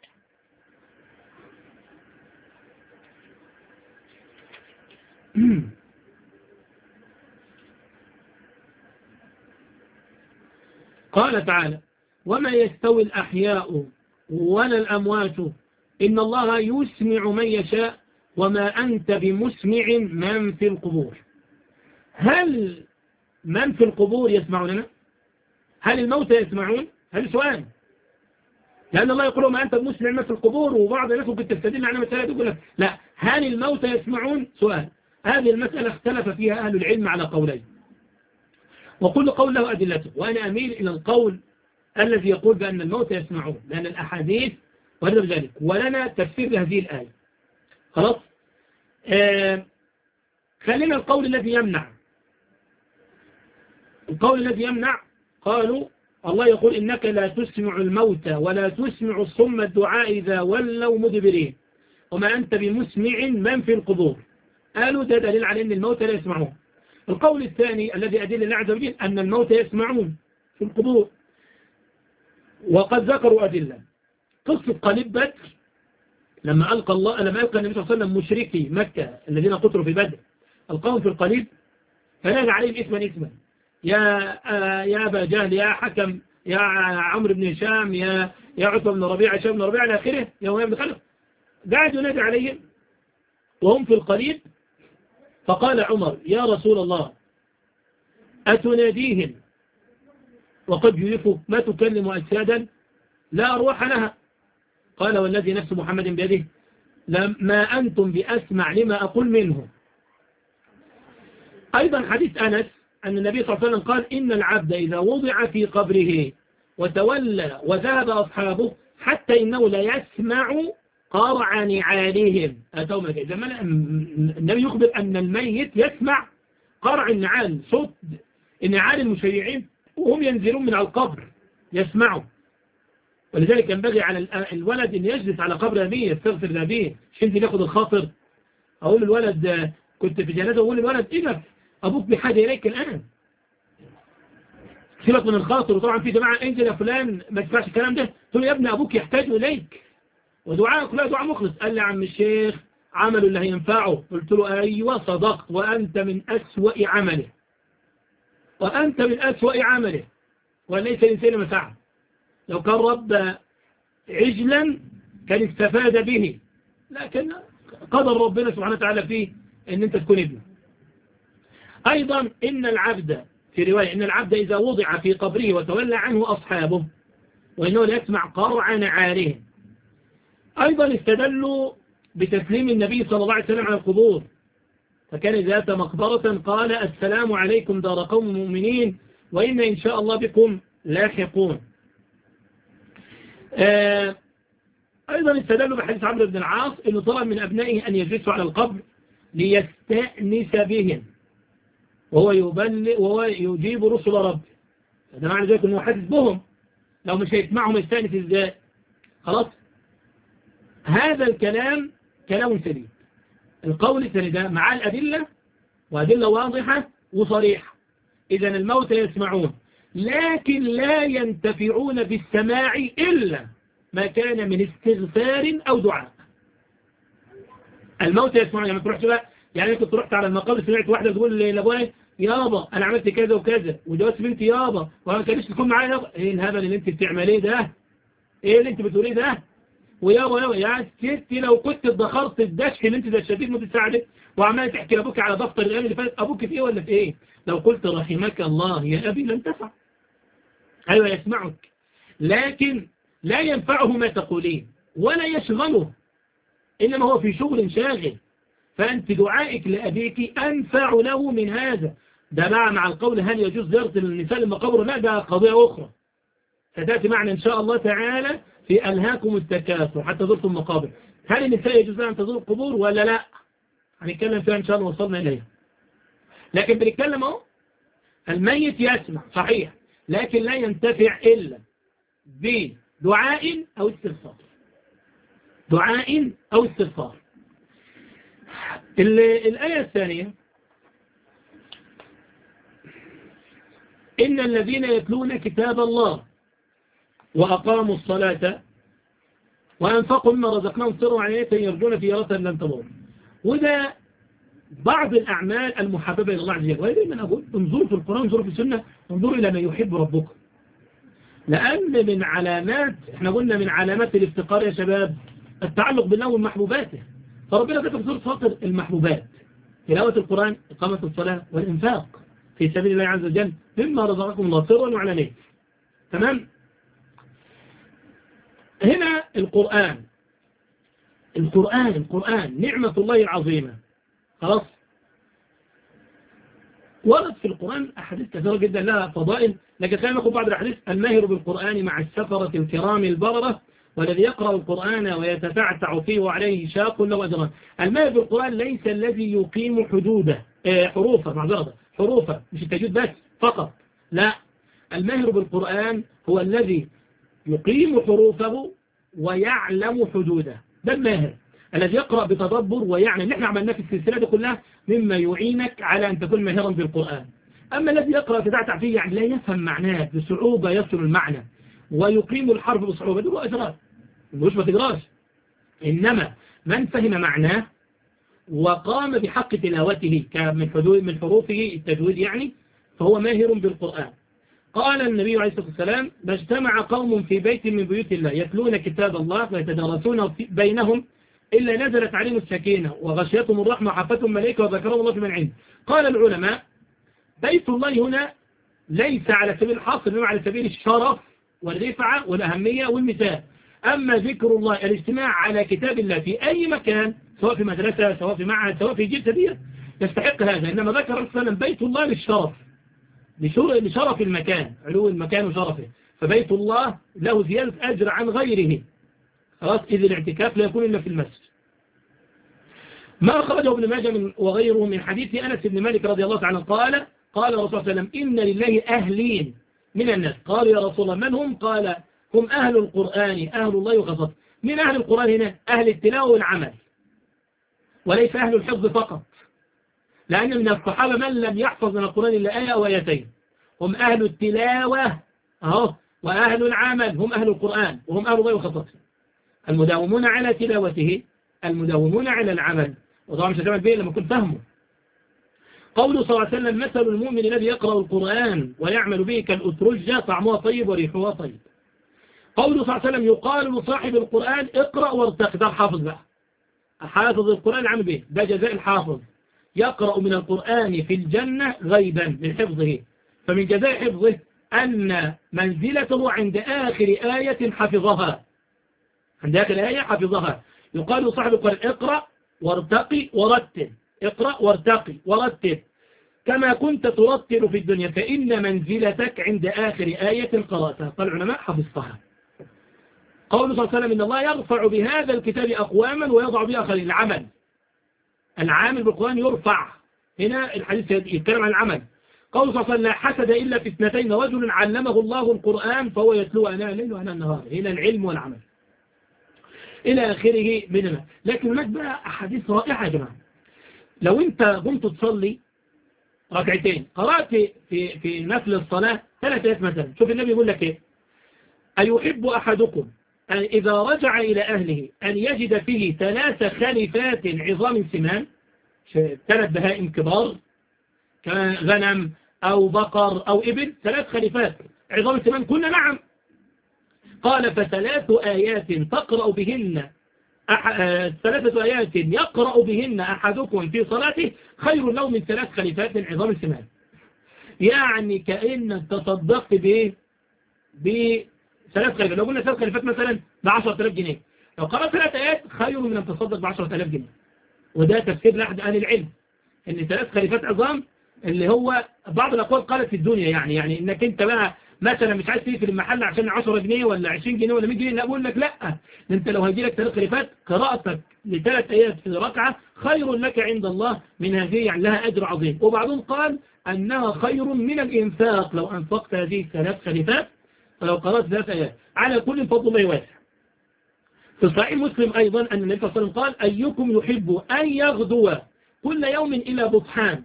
A: قال تعالى وما يستوي الأحياء ولا الأموات إن الله يسمع من يشاء وما أنت بمسمع من في القبور. هل من في القبور يسمعوننا؟ هل الموتى يسمعون؟ هل سؤال؟ لأن الله يقول ما أنت بمسمع من في القبور، وبعض الناس ممكن تستدل على مسألة يقول لك لا، هل الموتى يسمعون؟ سؤال. هذه المسألة اختلف فيها أهل العلم على قولين، وكل قول له أدلته، وأنا أميل إلى القول الذي يقول بأن الموتى يسمعون لأن الأحاديث وهذا بذلك، ولنا تفسير لهذه الآية. خلاص آه خلينا القول الذي يمنع. القول الذي يمنع قالوا الله يقول إنك لا تسمع الموتى ولا تسمع الصم الدعاء إذا ولوا مدبرين وما أنت بمسمع من في القبور. قالوا ده دليل على أن الموتى لا يسمعون. القول الثاني الذي أدل الله عز وجل أن الموتى يسمعون في القبور، وقد ذكروا أدلة. قصة قليب بدر لما ألقى الله لما ألقى النبي صلى الله عليه وسلم مشركي مكة الذين قتلوا في بدر ألقاهم في القليب فنادى عليهم اسما اسما يا آه يا أبا جهل يا حكم يا عمرو بن هشام يا يا عتبة بن ربيعة هشام بن ربيعة إلى آخره يا أمية بن خلف. قاعد ينادي عليهم وهم في القليب. فقال عمر يا رسول الله أتناديهم وقد جيفوا ما تكلم أجسادا لا أروح لها؟ قال والذي نفس محمد بيده ما أنتم بأسمع لما أقول منه. أيضا حديث أنس أن النبي صلى الله عليه وسلم قال إن العبد إذا وضع في قبره وتولى وذهب أصحابه حتى إنه لا يسمع قرع نعالهم. أتوا ملك. إذا النبي يخبر أن الميت يسمع قرع النعال، صوت النعال المشيعين وهم ينزلون من القبر يسمعوا. ولذلك ينبغي على الولد أن يجلس على قبر أبيه يستغفر لأبيه. مش أنت ناخد الخاطر أقول الولد كنت في جنازة وأقول الولد إيه أبوك بحاجة إليك الآن، سيبك من الخاطر. وطبعا في جماعة انزل يا فلان ما تدفعش الكلام ده، تقول يا ابن أبوك يحتاج إليك ودعاء كلها دعاء مخلص. قال لي عم الشيخ عمله اللي هينفعه. قلت له أيوة صدقت، وأنت من أسوأ عمله، وأنت من أسوأ عمله، وليس الإنسان مساعد. لو كان رب عجلا كان استفاد به، لكن قدر ربنا سبحانه وتعالى فيه ان انت تكون ابنه. ايضا ان العبد في رواية ان العبد اذا وضع في قبره وتولى عنه اصحابه وانه لا يسمع قرع نعالهم. ايضا استدلوا بتسليم النبي صلى الله عليه وسلم على القبور، فكان اذا اتى مقبرة قال السلام عليكم دار قوم مؤمنين وإنا إن شاء الله بكم لاحقون. آه أيضا استدلوا بحديث عمرو بن العاص أنه طلب من أبنائه أن يجلسوا على القبر ليستأنس بهم وهو يبلغ وهو يجيب رسل ربه. هذا معنى ذلك أنه حدث بهم، لو مش هيسمعهم يستأنس إزاي؟ خلاص. هذا الكلام كلام سليم. القول الثاني ده مع الأدلة وأدلة واضحة وصريحة. إذا الموتى يسمعون لكن لا ينتفعون بالسماع إلا ما كان من استغفار أو دعاء. الموتى يسمعون. يعني تروح بقى، يعني كنت رحت على المقابر سمعت واحدة تقول لأبويا يابا أنا عملت كذا وكذا وجوزت بنتي يابا وما كانش تكون معايا يابا. إيه الهبل اللي أنت بتعمليه ده؟ إيه اللي أنت بتقوليه ده؟ ويابا يابا يا ستي لو كنت ادخرت الدشك اللي أنت دشتيه متساعدك وعمال تحكي لأبوك على دفتر الأيام اللي فاتت، أبوك في إيه ولا في إيه؟ لو قلت رحمك الله يا أبي لن تفع. أيوة يسمعك لكن لا ينفعه ما تقولين ولا يشغله، إنما هو في شغل شاغل. فأنت دعائك لأبيك أنفع له من هذا. ده بقى مع القول هل يجوز زيارة النساء المقابر؟ لا، ده قضية أخرى ستأتي معنا إن شاء الله تعالى في ألهاكم التكاثر حتى زرتم المقابر. هل النساء يجوز لها أن تزور القبور ولا لا؟ هنتكلم فيها إن شاء الله وصلنا إليها. لكن بنتكلم اهو الميت يسمع صحيح لكن لا ينتفع إلا بدعاء أو استغفار، دعاء أو استغفار. الآية الثانية إن الذين يتلون كتاب الله وأقاموا الصلاة وأنفقوا مما رزقناهم سرا وعلانية يرجون تجارة لن تبور. وده بعض الأعمال المحببة إلى الله عز وجل. ودائما أقول انظروا في القرآن انظروا في السنة انظروا إلى ما يحب ربكم، لأن من علامات احنا قلنا من علامات الافتقار يا شباب التعلق بالله ومحبوباته. فربنا ذكر في سورة فاطر المحبوبات: تلاوة القرآن، إقامة الصلاة، والإنفاق في سبيل الله عز وجل مما رزقكم الله سرا وعلانية. تمام. هنا القرآن القرآن القرآن نعمة الله العظيمة. خلاص. ورد في القرآن أحاديث كثيرة جدا لها فضائل، لكن خلينا ناخذ بعض الأحاديث. الماهر بالقرآن مع السفرة الكرام البررة والذي يقرأ القرآن ويتتعتع فيه وعليه شاق له أجران. الماهر بالقرآن ليس الذي يقيم حدوده اه حروفه معذرة حروفه مش التجويد بس فقط، لا، الماهر بالقرآن هو الذي يقيم حروفه ويعلم حدوده. ده الماهر الذي يقرأ بتدبر ويعني اللي احنا عملناه في السلسلة دي كلها مما يعينك على أن تكون ماهرا بالقرآن. أما الذي يقرأ تتعتع فيه يعني لا يفهم معناه بصعوبة يصل المعنى ويقيم الحرف بصعوبة، دول أجرار مش ما تجراش. إنما من فهم معناه وقام بحق تلاوته من حدود من حروفه التجويد يعني فهو ماهر بالقرآن. قال النبي عليه الصلاة والسلام: ما اجتمع قوم في بيت من بيوت الله يتلون كتاب الله ويتدارسونه بينهم إلا نزلت عليهم السكينة وغشيتهم الرحمة وحفتهم ملائكة وذكرهم الله في من عنده. قال العلماء: بيت الله هنا ليس على سبيل الحصر إنما على سبيل الشرف والرفعة والأهمية والمثال. أما ذكر الله الاجتماع على كتاب الله في أي مكان سواء في مدرسة سواء في معهد سواء في جلسة دي يستحق هذا. إنما ذكر الرسول صلى الله عليه وسلم بيت الله للشرف لشرف المكان علو المكان وشرفه، فبيت الله له زيادة أجر عن غيره خلاص، إذ الاعتكاف لا يكون إلا في المسجد. ما أخرجه ابن ماجه من وغيره من حديث أنس بن مالك رضي الله تعالى قال قال رسول الله صلى الله عليه وسلم إن لله أهلين من الناس. قال يا رسول الله من هم؟ قال هم أهل القرآن أهل الله وخاصته. من أهل القرآن هنا؟ أهل التلاوة والعمل، وليس أهل الحفظ فقط، لأن من الصحابة من لم يحفظ من القرآن إلا آية أو آيتين. هم أهل التلاوة أهو، وأهل العمل هم أهل القرآن وهم أهل الله وخاصته. المداومون على تلاوته، المداومون على العمل، وطبعا مش هتعمل به لما كنت فهمه. قوله صلى الله عليه وسلم مثل المؤمن الذي يقرأ القرآن ويعمل به كالأترجة طعمها طيب وريحها طيب. قوله صلى الله عليه وسلم يقال لصاحب القرآن اقرأ وارتق، ده الحافظ بقى، حافظ القرآن عمل به، ده جزاء الحافظ، يقرأ من القرآن في الجنة غيبا من حفظه، فمن جزاء حفظه أن منزلته عند آخر آية حفظها، عند آخر آية حفظها. يقال لصاحب القرآن اقرأ وارتقي ورتل، اقرأ وارتقي ورتل كما كنت ترتل في الدنيا، فإن منزلتك عند آخر آية قرأتها. قال العلماء حفظتها. قوله صلى الله عليه وسلم إن الله يرفع بهذا الكتاب أقواما ويضع به آخرين. العمل، العامل بالقرآن يرفع، هنا الحديث يتكلم عن العمل. قوله صلى الله عليه وسلم لا حسد إلا في اثنتين، رجل علمه الله القرآن فهو يتلو أناء الليل وأناء النهار، هنا العلم والعمل إلى آخره مننا. لكن هناك بقى أحاديث رائعة يا جماعة. لو أنت قمت تصلي ركعتين قرأت في في نفل الصلاة ثلاث آيات مثلا، شوف النبي يقول لك إيه: أيحب أحدكم أن إذا رجع إلى أهله أن يجد فيه ثلاث خليفات عظام سمان، ثلاث بهائم كبار كغنم أو بقر أو إبل، ثلاث خليفات عظام سمان، كنا نعم. قال فثلاث آيات تقرأ بهن أح... ثلاثة آيات يقرأ بهن أحدكم في صلاته خير له من ثلاث خليفات عظام السمان. يعني كأنك تصدقت بإيه؟ بثلاث خليفات. لو قلنا ثلاث خليفات مثلا بعشرة آلاف جنيه، لو قرأت ثلاث آيات خير من أن تصدق بعشرة آلاف جنيه. وده تفسير لأحد أهل العلم إن ثلاث خليفات عظام اللي هو بعض الأقوال قالت في الدنيا، يعني يعني إنك أنت بقى مثلا مش عايز تقفل المحل عشان عشرة جنيه ولا عشرين جنيه ولا مية جنيه، لا أقول لك لا، أنت لو هيجي لك ثلاث خليفات قراءتك لثلاث آيات في ركعة خير لك عند الله من هذه، يعني لها أجر عظيم. وبعضهم قال أنها خير من الإنفاق لو أنفقت هذه الثلاث خليفات، فلو قرأت ثلاث آيات على كل فضل الله واسع. في صحيح مسلم أيضا أن النبي صلى الله عليه وسلم قال أيكم يحب أن يغدو كل يوم إلى بطحان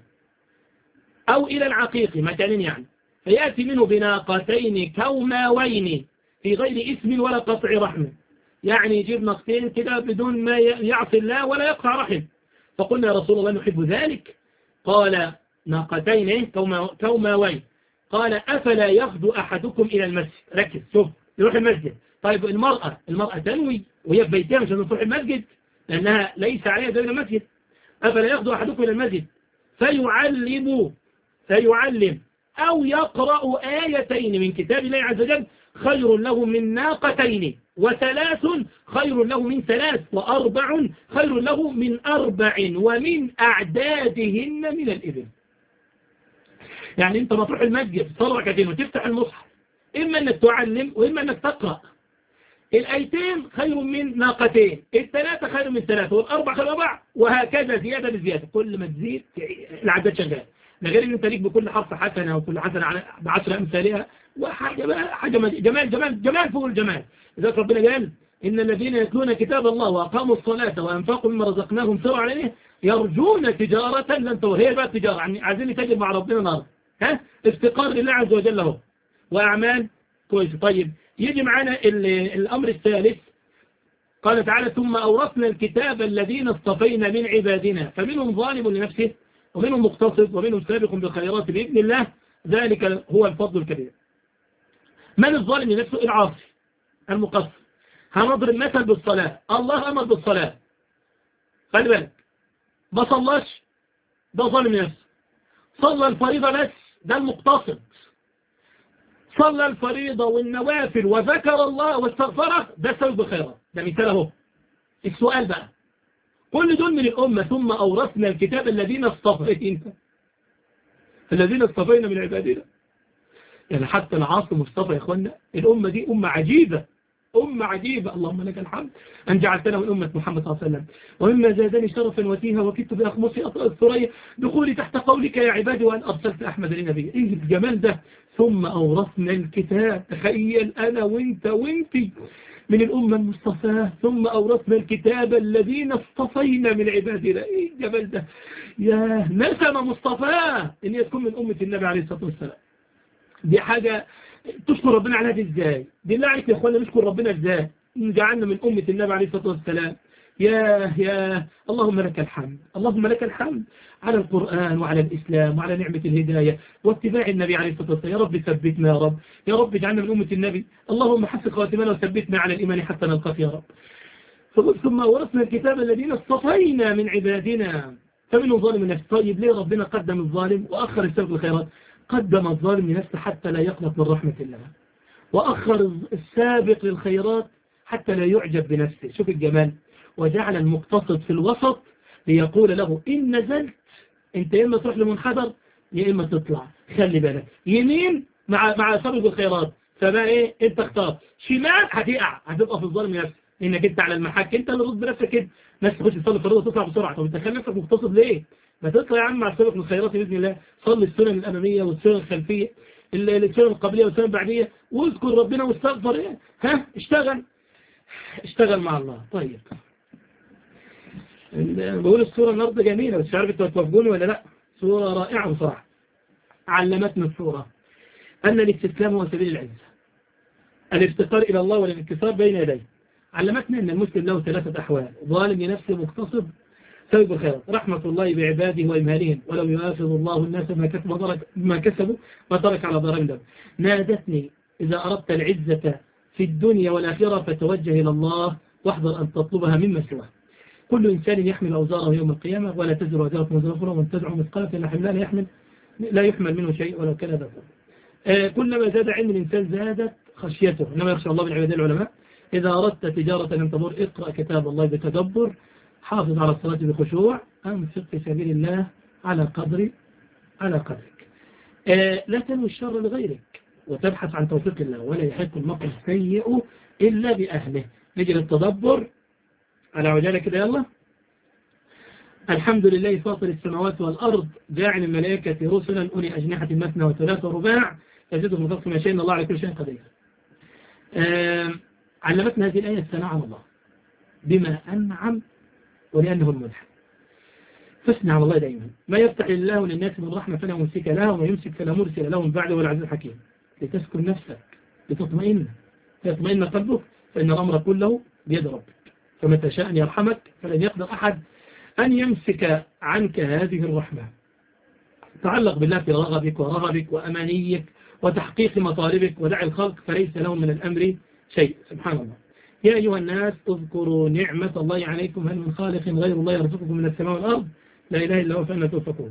A: أو إلى العقيق مكان، يعني فيأتي منه بناقتين كوماوين في غير اسم ولا قطع رحم، يعني يجيب ناقتين كده بدون ما يعصي الله ولا يقطع رحم. فقلنا يا رسول الله نحب ذلك، قال ناقتين كوماوين، قال أفلا يغدو أحدكم إلى المسجد. ركز شوف، يروح المسجد. طيب المرأة المرأة تنوي وهي في بيتها مش تروح المسجد لأنها ليس عليها دين المسجد. أفلا يغدو أحدكم إلى المسجد فيعلم فيعلم أو يقرأ آيتين من كتاب الله عز وجل خير له من ناقتين، وثلاث خير له من ثلاث، وأربع خير له من أربع، ومن أعدادهن من الإبل. يعني أنت ما تروح المسجد تصلي ركعتين وتفتح المصحف، إما أنك تعلم وإما أنك تقرأ. الآيتين خير من ناقتين، الثلاثة خير من ثلاثة، والأربع خير من أربع، وهكذا زيادة بزيادة. كل ما تزيد العدد شغال. ده غير ان انت ليك بكل حرف حسنة وكل حسنة بعشر امثالها، وحاجة بقى حاجة جمال جمال جمال فوق الجمال. لذلك ربنا قال ان الذين يتلون كتاب الله واقاموا الصلاة وانفقوا مما رزقناهم سروا عليه يرجون تجارة لن تبور. هي بقى التجارة، يعني عايزين نتاجر مع ربنا النهارده، ها افتقار لله عز وجل اهو، واعمال كويسة. طيب يجي معانا الامر الثالث، قال تعالى ثم أورثنا الكتاب الذين اصطفينا من عبادنا فمنهم ظالم لنفسه ومنهم مقتصد ومنهم سابق بالخيرات بإذن الله، ذلك هو الفضل الكبير. من الظالم لنفسه؟ العاصي المقصر. هنضرب مثل بالصلاة، الله أمر بالصلاة، خلي بالك ما صلاش ده ظالم لنفسه، صلى الفريضة بس ده المقتصد، صلى الفريضة والنوافل وذكر الله واستغفره ده سابق بالخيرات، ده مثال اهو. السؤال بقى، كل دول من الأمة ثم أورثنا الكتاب الذين اصطفينا الذين اصطفينا من عبادنا، يعني حتى العاصي مصطفى يا اخوانا. الأمة دي أمة عجيبة، أمة عجيبة، اللهم لك الحمد أن جعلتنا من أمة محمد صلى الله عليه وسلم. ومما زادني شرفا وتيها وكدت بأخمصي أطأ الثريا دخولي تحت قولك يا عبادي وأن أرسلت أحمد لنبي. إيه الجمال ده. ثم أورثنا الكتاب، تخيل أنا وإنت وإنتي من الأمة المصطفاة، ثم أورثنا الكتاب الذين اصطفينا من عبادنا. إيه الجمال ده يا نسمة مصطفاة إن تكون من أمة النبي عليه الصلاة والسلام. دي حاجة تشكر ربنا عليها. دي ازاي؟ دي الله عليك يا اخوانا نشكر ربنا ازاي جعلنا من أمة النبي عليه الصلاة والسلام. يا يا اللهم لك الحمد، اللهم لك الحمد على القرآن وعلى الإسلام وعلى نعمة الهداية واتباع النبي عليه الصلاة والسلام. يا رب ثبتنا يا رب، يا رب اجعلنا من أمة النبي. اللهم حسن خواتمنا وثبتنا على الإيمان حتى نلقاك يا رب. ثم ورثنا الكتاب الذين اصطفينا من عبادنا فمنهم ظالم النفس. طيب ليه ربنا قدم الظالم وأخر السابق الخيرات؟ قدم الظالم لنفسه حتى لا يقنط من رحمة الله، وأخر السابق للخيرات حتى لا يعجب بنفسه. شوف الجمال. وجعل المقتصد في الوسط ليقول له إن نزلت انت يا إما تروح لمنحدر يا إما تطلع، خلي بالك يمين مع مع سابق الخيرات، فبقى إيه أنت اختار شمال هتقع، هتبقى في الظالم نفسه إنك أنت على المحك، أنت اللي رد بنفسك كده. ناس تخش تصلي فريضة تطلع بسرعة. طب أنت خلي نفسك مقتصد ليه؟ ما تطلع يا عم مع السابق الخيرات بإذن الله. صلي السنن الأمامية والسنن الخلفية، السنن القبلية والسنن البعدية، واذكر ربنا واستغفر. إيه ها اشتغل اشتغل مع الله. طيب بقول الصورة النهاردة جميلة بس مش عارف انتوا هتوافقوني ولا لا. صورة رائعة بصراحة. علمتنا الصورة أن الاستسلام هو سبيل العزة، الافتقار إلى الله والانكسار بين يديه. علمتنا أن المسلم له ثلاثة أحوال: ظالم لنفسه، مقتصد، سبب الخيرات. رحمة الله بعباده وإمهالهم، ولو يؤاخذ الله الناس ما كسبوا ما ترك على ظهرهم دم. نادتني إذا أردت العزة في الدنيا والآخرة فتوجه إلى الله واحذر أن تطلبها مما سواه. كل إنسان يحمل أوزاره يوم القيامة ولا تزر وزارة وزر أخرى ومن تدعو مثقالة إلا حملها لا يحمل لا يحمل منه شيء ولو كان ذا. آه كلما زاد علم الإنسان زادت خشيته، إنما يخشى الله من عباده العلماء. إذا أردت تجارة لن تضر اقرأ كتاب الله بتدبر، حافظ على الصلاة بخشوع، أنفق في سبيل الله على قدر على قدرك. آه لا تنوي الشر لغيرك وتبحث عن توفيق الله، ولا يحق المكر السيء إلا بأهله. نجي للتدبر على عجالة كده يلا. الحمد لله فاطر السماوات والأرض جاعل الملائكة رسلا أولي أجنحة مثنى وثلاث ورباع يزيدهم من خلق ما شاء إن الله على كل شيء قدير. علمتنا هذه الآية الثناء على الله بما أنعم ولأنه المنحم. فاثنى على الله دائما. ما يفتح الله للناس من رحمة فلا ممسك لها وما يمسك فلا مرسل له من بعده والعزيز الحكيم. لتسكن نفسك لتطمئن فيطمئن قلبك فإن الأمر كله بيد ربك، فمتى شاء أن يرحمك فلن يقدر أحد أن يمسك عنك هذه الرحمة. تعلق بالله في رغبك ورغبك وأمانيك وتحقيق مطالبك ودع الخلق فليس لهم من الأمر شيء. سبحان الله. يا أيها الناس اذكروا نعمة الله عليكم هل من خالق غير الله يرزقكم من السماء والأرض لا إله إلا هو فأنا توفقون.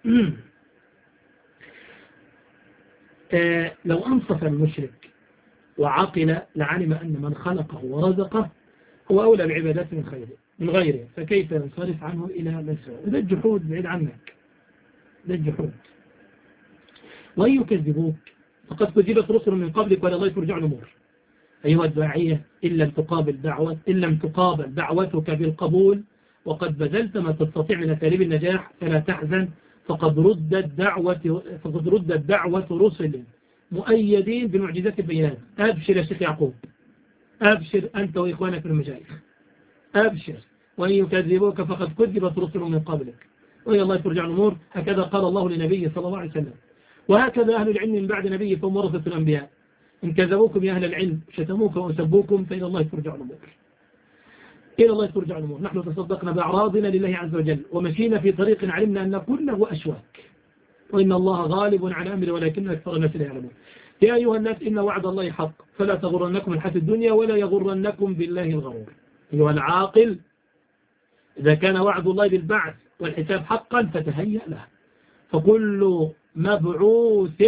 A: آه لو أنصف المشرك وعقل لعلم أن من خلقه ورزقه هو أولى بعبادته من خيره من غيره، فكيف ينصرف عنه إلى من سواه؟ ده الجحود بعيد عنك، ده الجحود. وإن يكذبوك فقد كذبت رسل من قبلك وإلى الله ترجع الأمور. أيها الداعية إن لم تقابل دعوة إن لم تقابل دعوتك بالقبول وقد بذلت ما تستطيع من أساليب النجاح فلا تحزن، فقد ردت دعوة فقد ردت دعوة رسل مؤيدين بالمعجزات البينات. أبشر يا شيخ يعقوب، أبشر أنت وإخوانك المشايخ، أبشر. وإن يكذبوك فقد كذبت رسل من قبلك وإلى الله ترجع الأمور. هكذا قال الله لنبيه صلى الله عليه وسلم، وهكذا أهل العلم من بعد نبيه فهم ورثة الأنبياء. إن كذبوكم يا أهل العلم شتموك وسبوكم فإلى الله ترجع الأمور، إلى الله ترجع الأمور. نحن تصدقنا بأعراضنا لله عز وجل ومشينا في طريق علمنا أن كله أشواك وإن الله غالب على أمره ولكن أكثر الناس لا يعلمون. يا أيها الناس إن وعد الله حق فلا تغرنكم الحياة الدنيا ولا يغرنكم بالله الغرور. أيها العاقل إذا كان وعد الله بالبعث والحساب حقا فتهيأ له. فكل مبعوث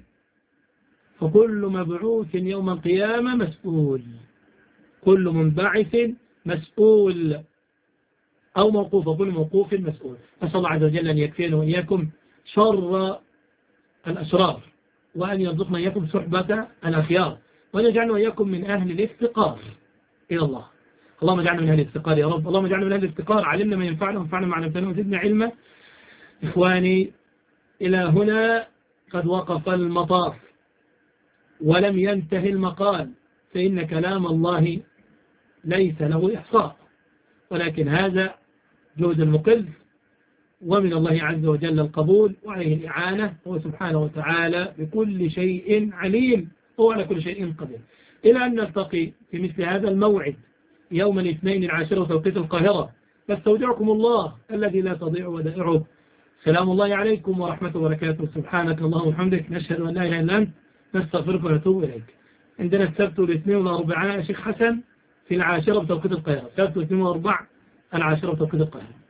A: فكل مبعوث يوم القيامة مسؤول، كل منبعث مسؤول أو موقوف، وكل موقوف مسؤول. أسأل الله عز وجل أن يكفينا وإياكم شر الأشرار وأن يرزقنا إياكم صحبة الأخيار. وأن يجعلنا وإياكم من أهل الافتقار إلى الله. اللهم اجعلنا من أهل الافتقار يا رب. اللهم اجعلنا من أهل الافتقار. علمنا ما ينفعنا وانفعنا مع نفسنا وزدنا علما. إخواني، إلى هنا قد وقف المطاف ولم ينتهي المقال، فإن كلام الله ليس له إحصاء، ولكن هذا جهد المقل، ومن الله عز وجل القبول وعليه الإعانة، هو سبحانه وتعالى بكل شيء عليم، هو على كل شيء قدير. إلى أن نلتقي في مثل هذا الموعد يوم الاثنين العاشرة توقيت القاهرة، فاستودعكم الله الذي لا تضيع ودائعه. سلام الله عليكم ورحمة وبركاته. سبحانك اللهم وبحمدك، نشهد أن لا إله إلا أنت، نستغفرك ونتوب إليك. عندنا السبت والاثنين والأربعاء يا شيخ حسن في العاشرة بتوقيت القاهرة، السبت والاثنين والأربعاء العاشرة بتوقيت القاهرة.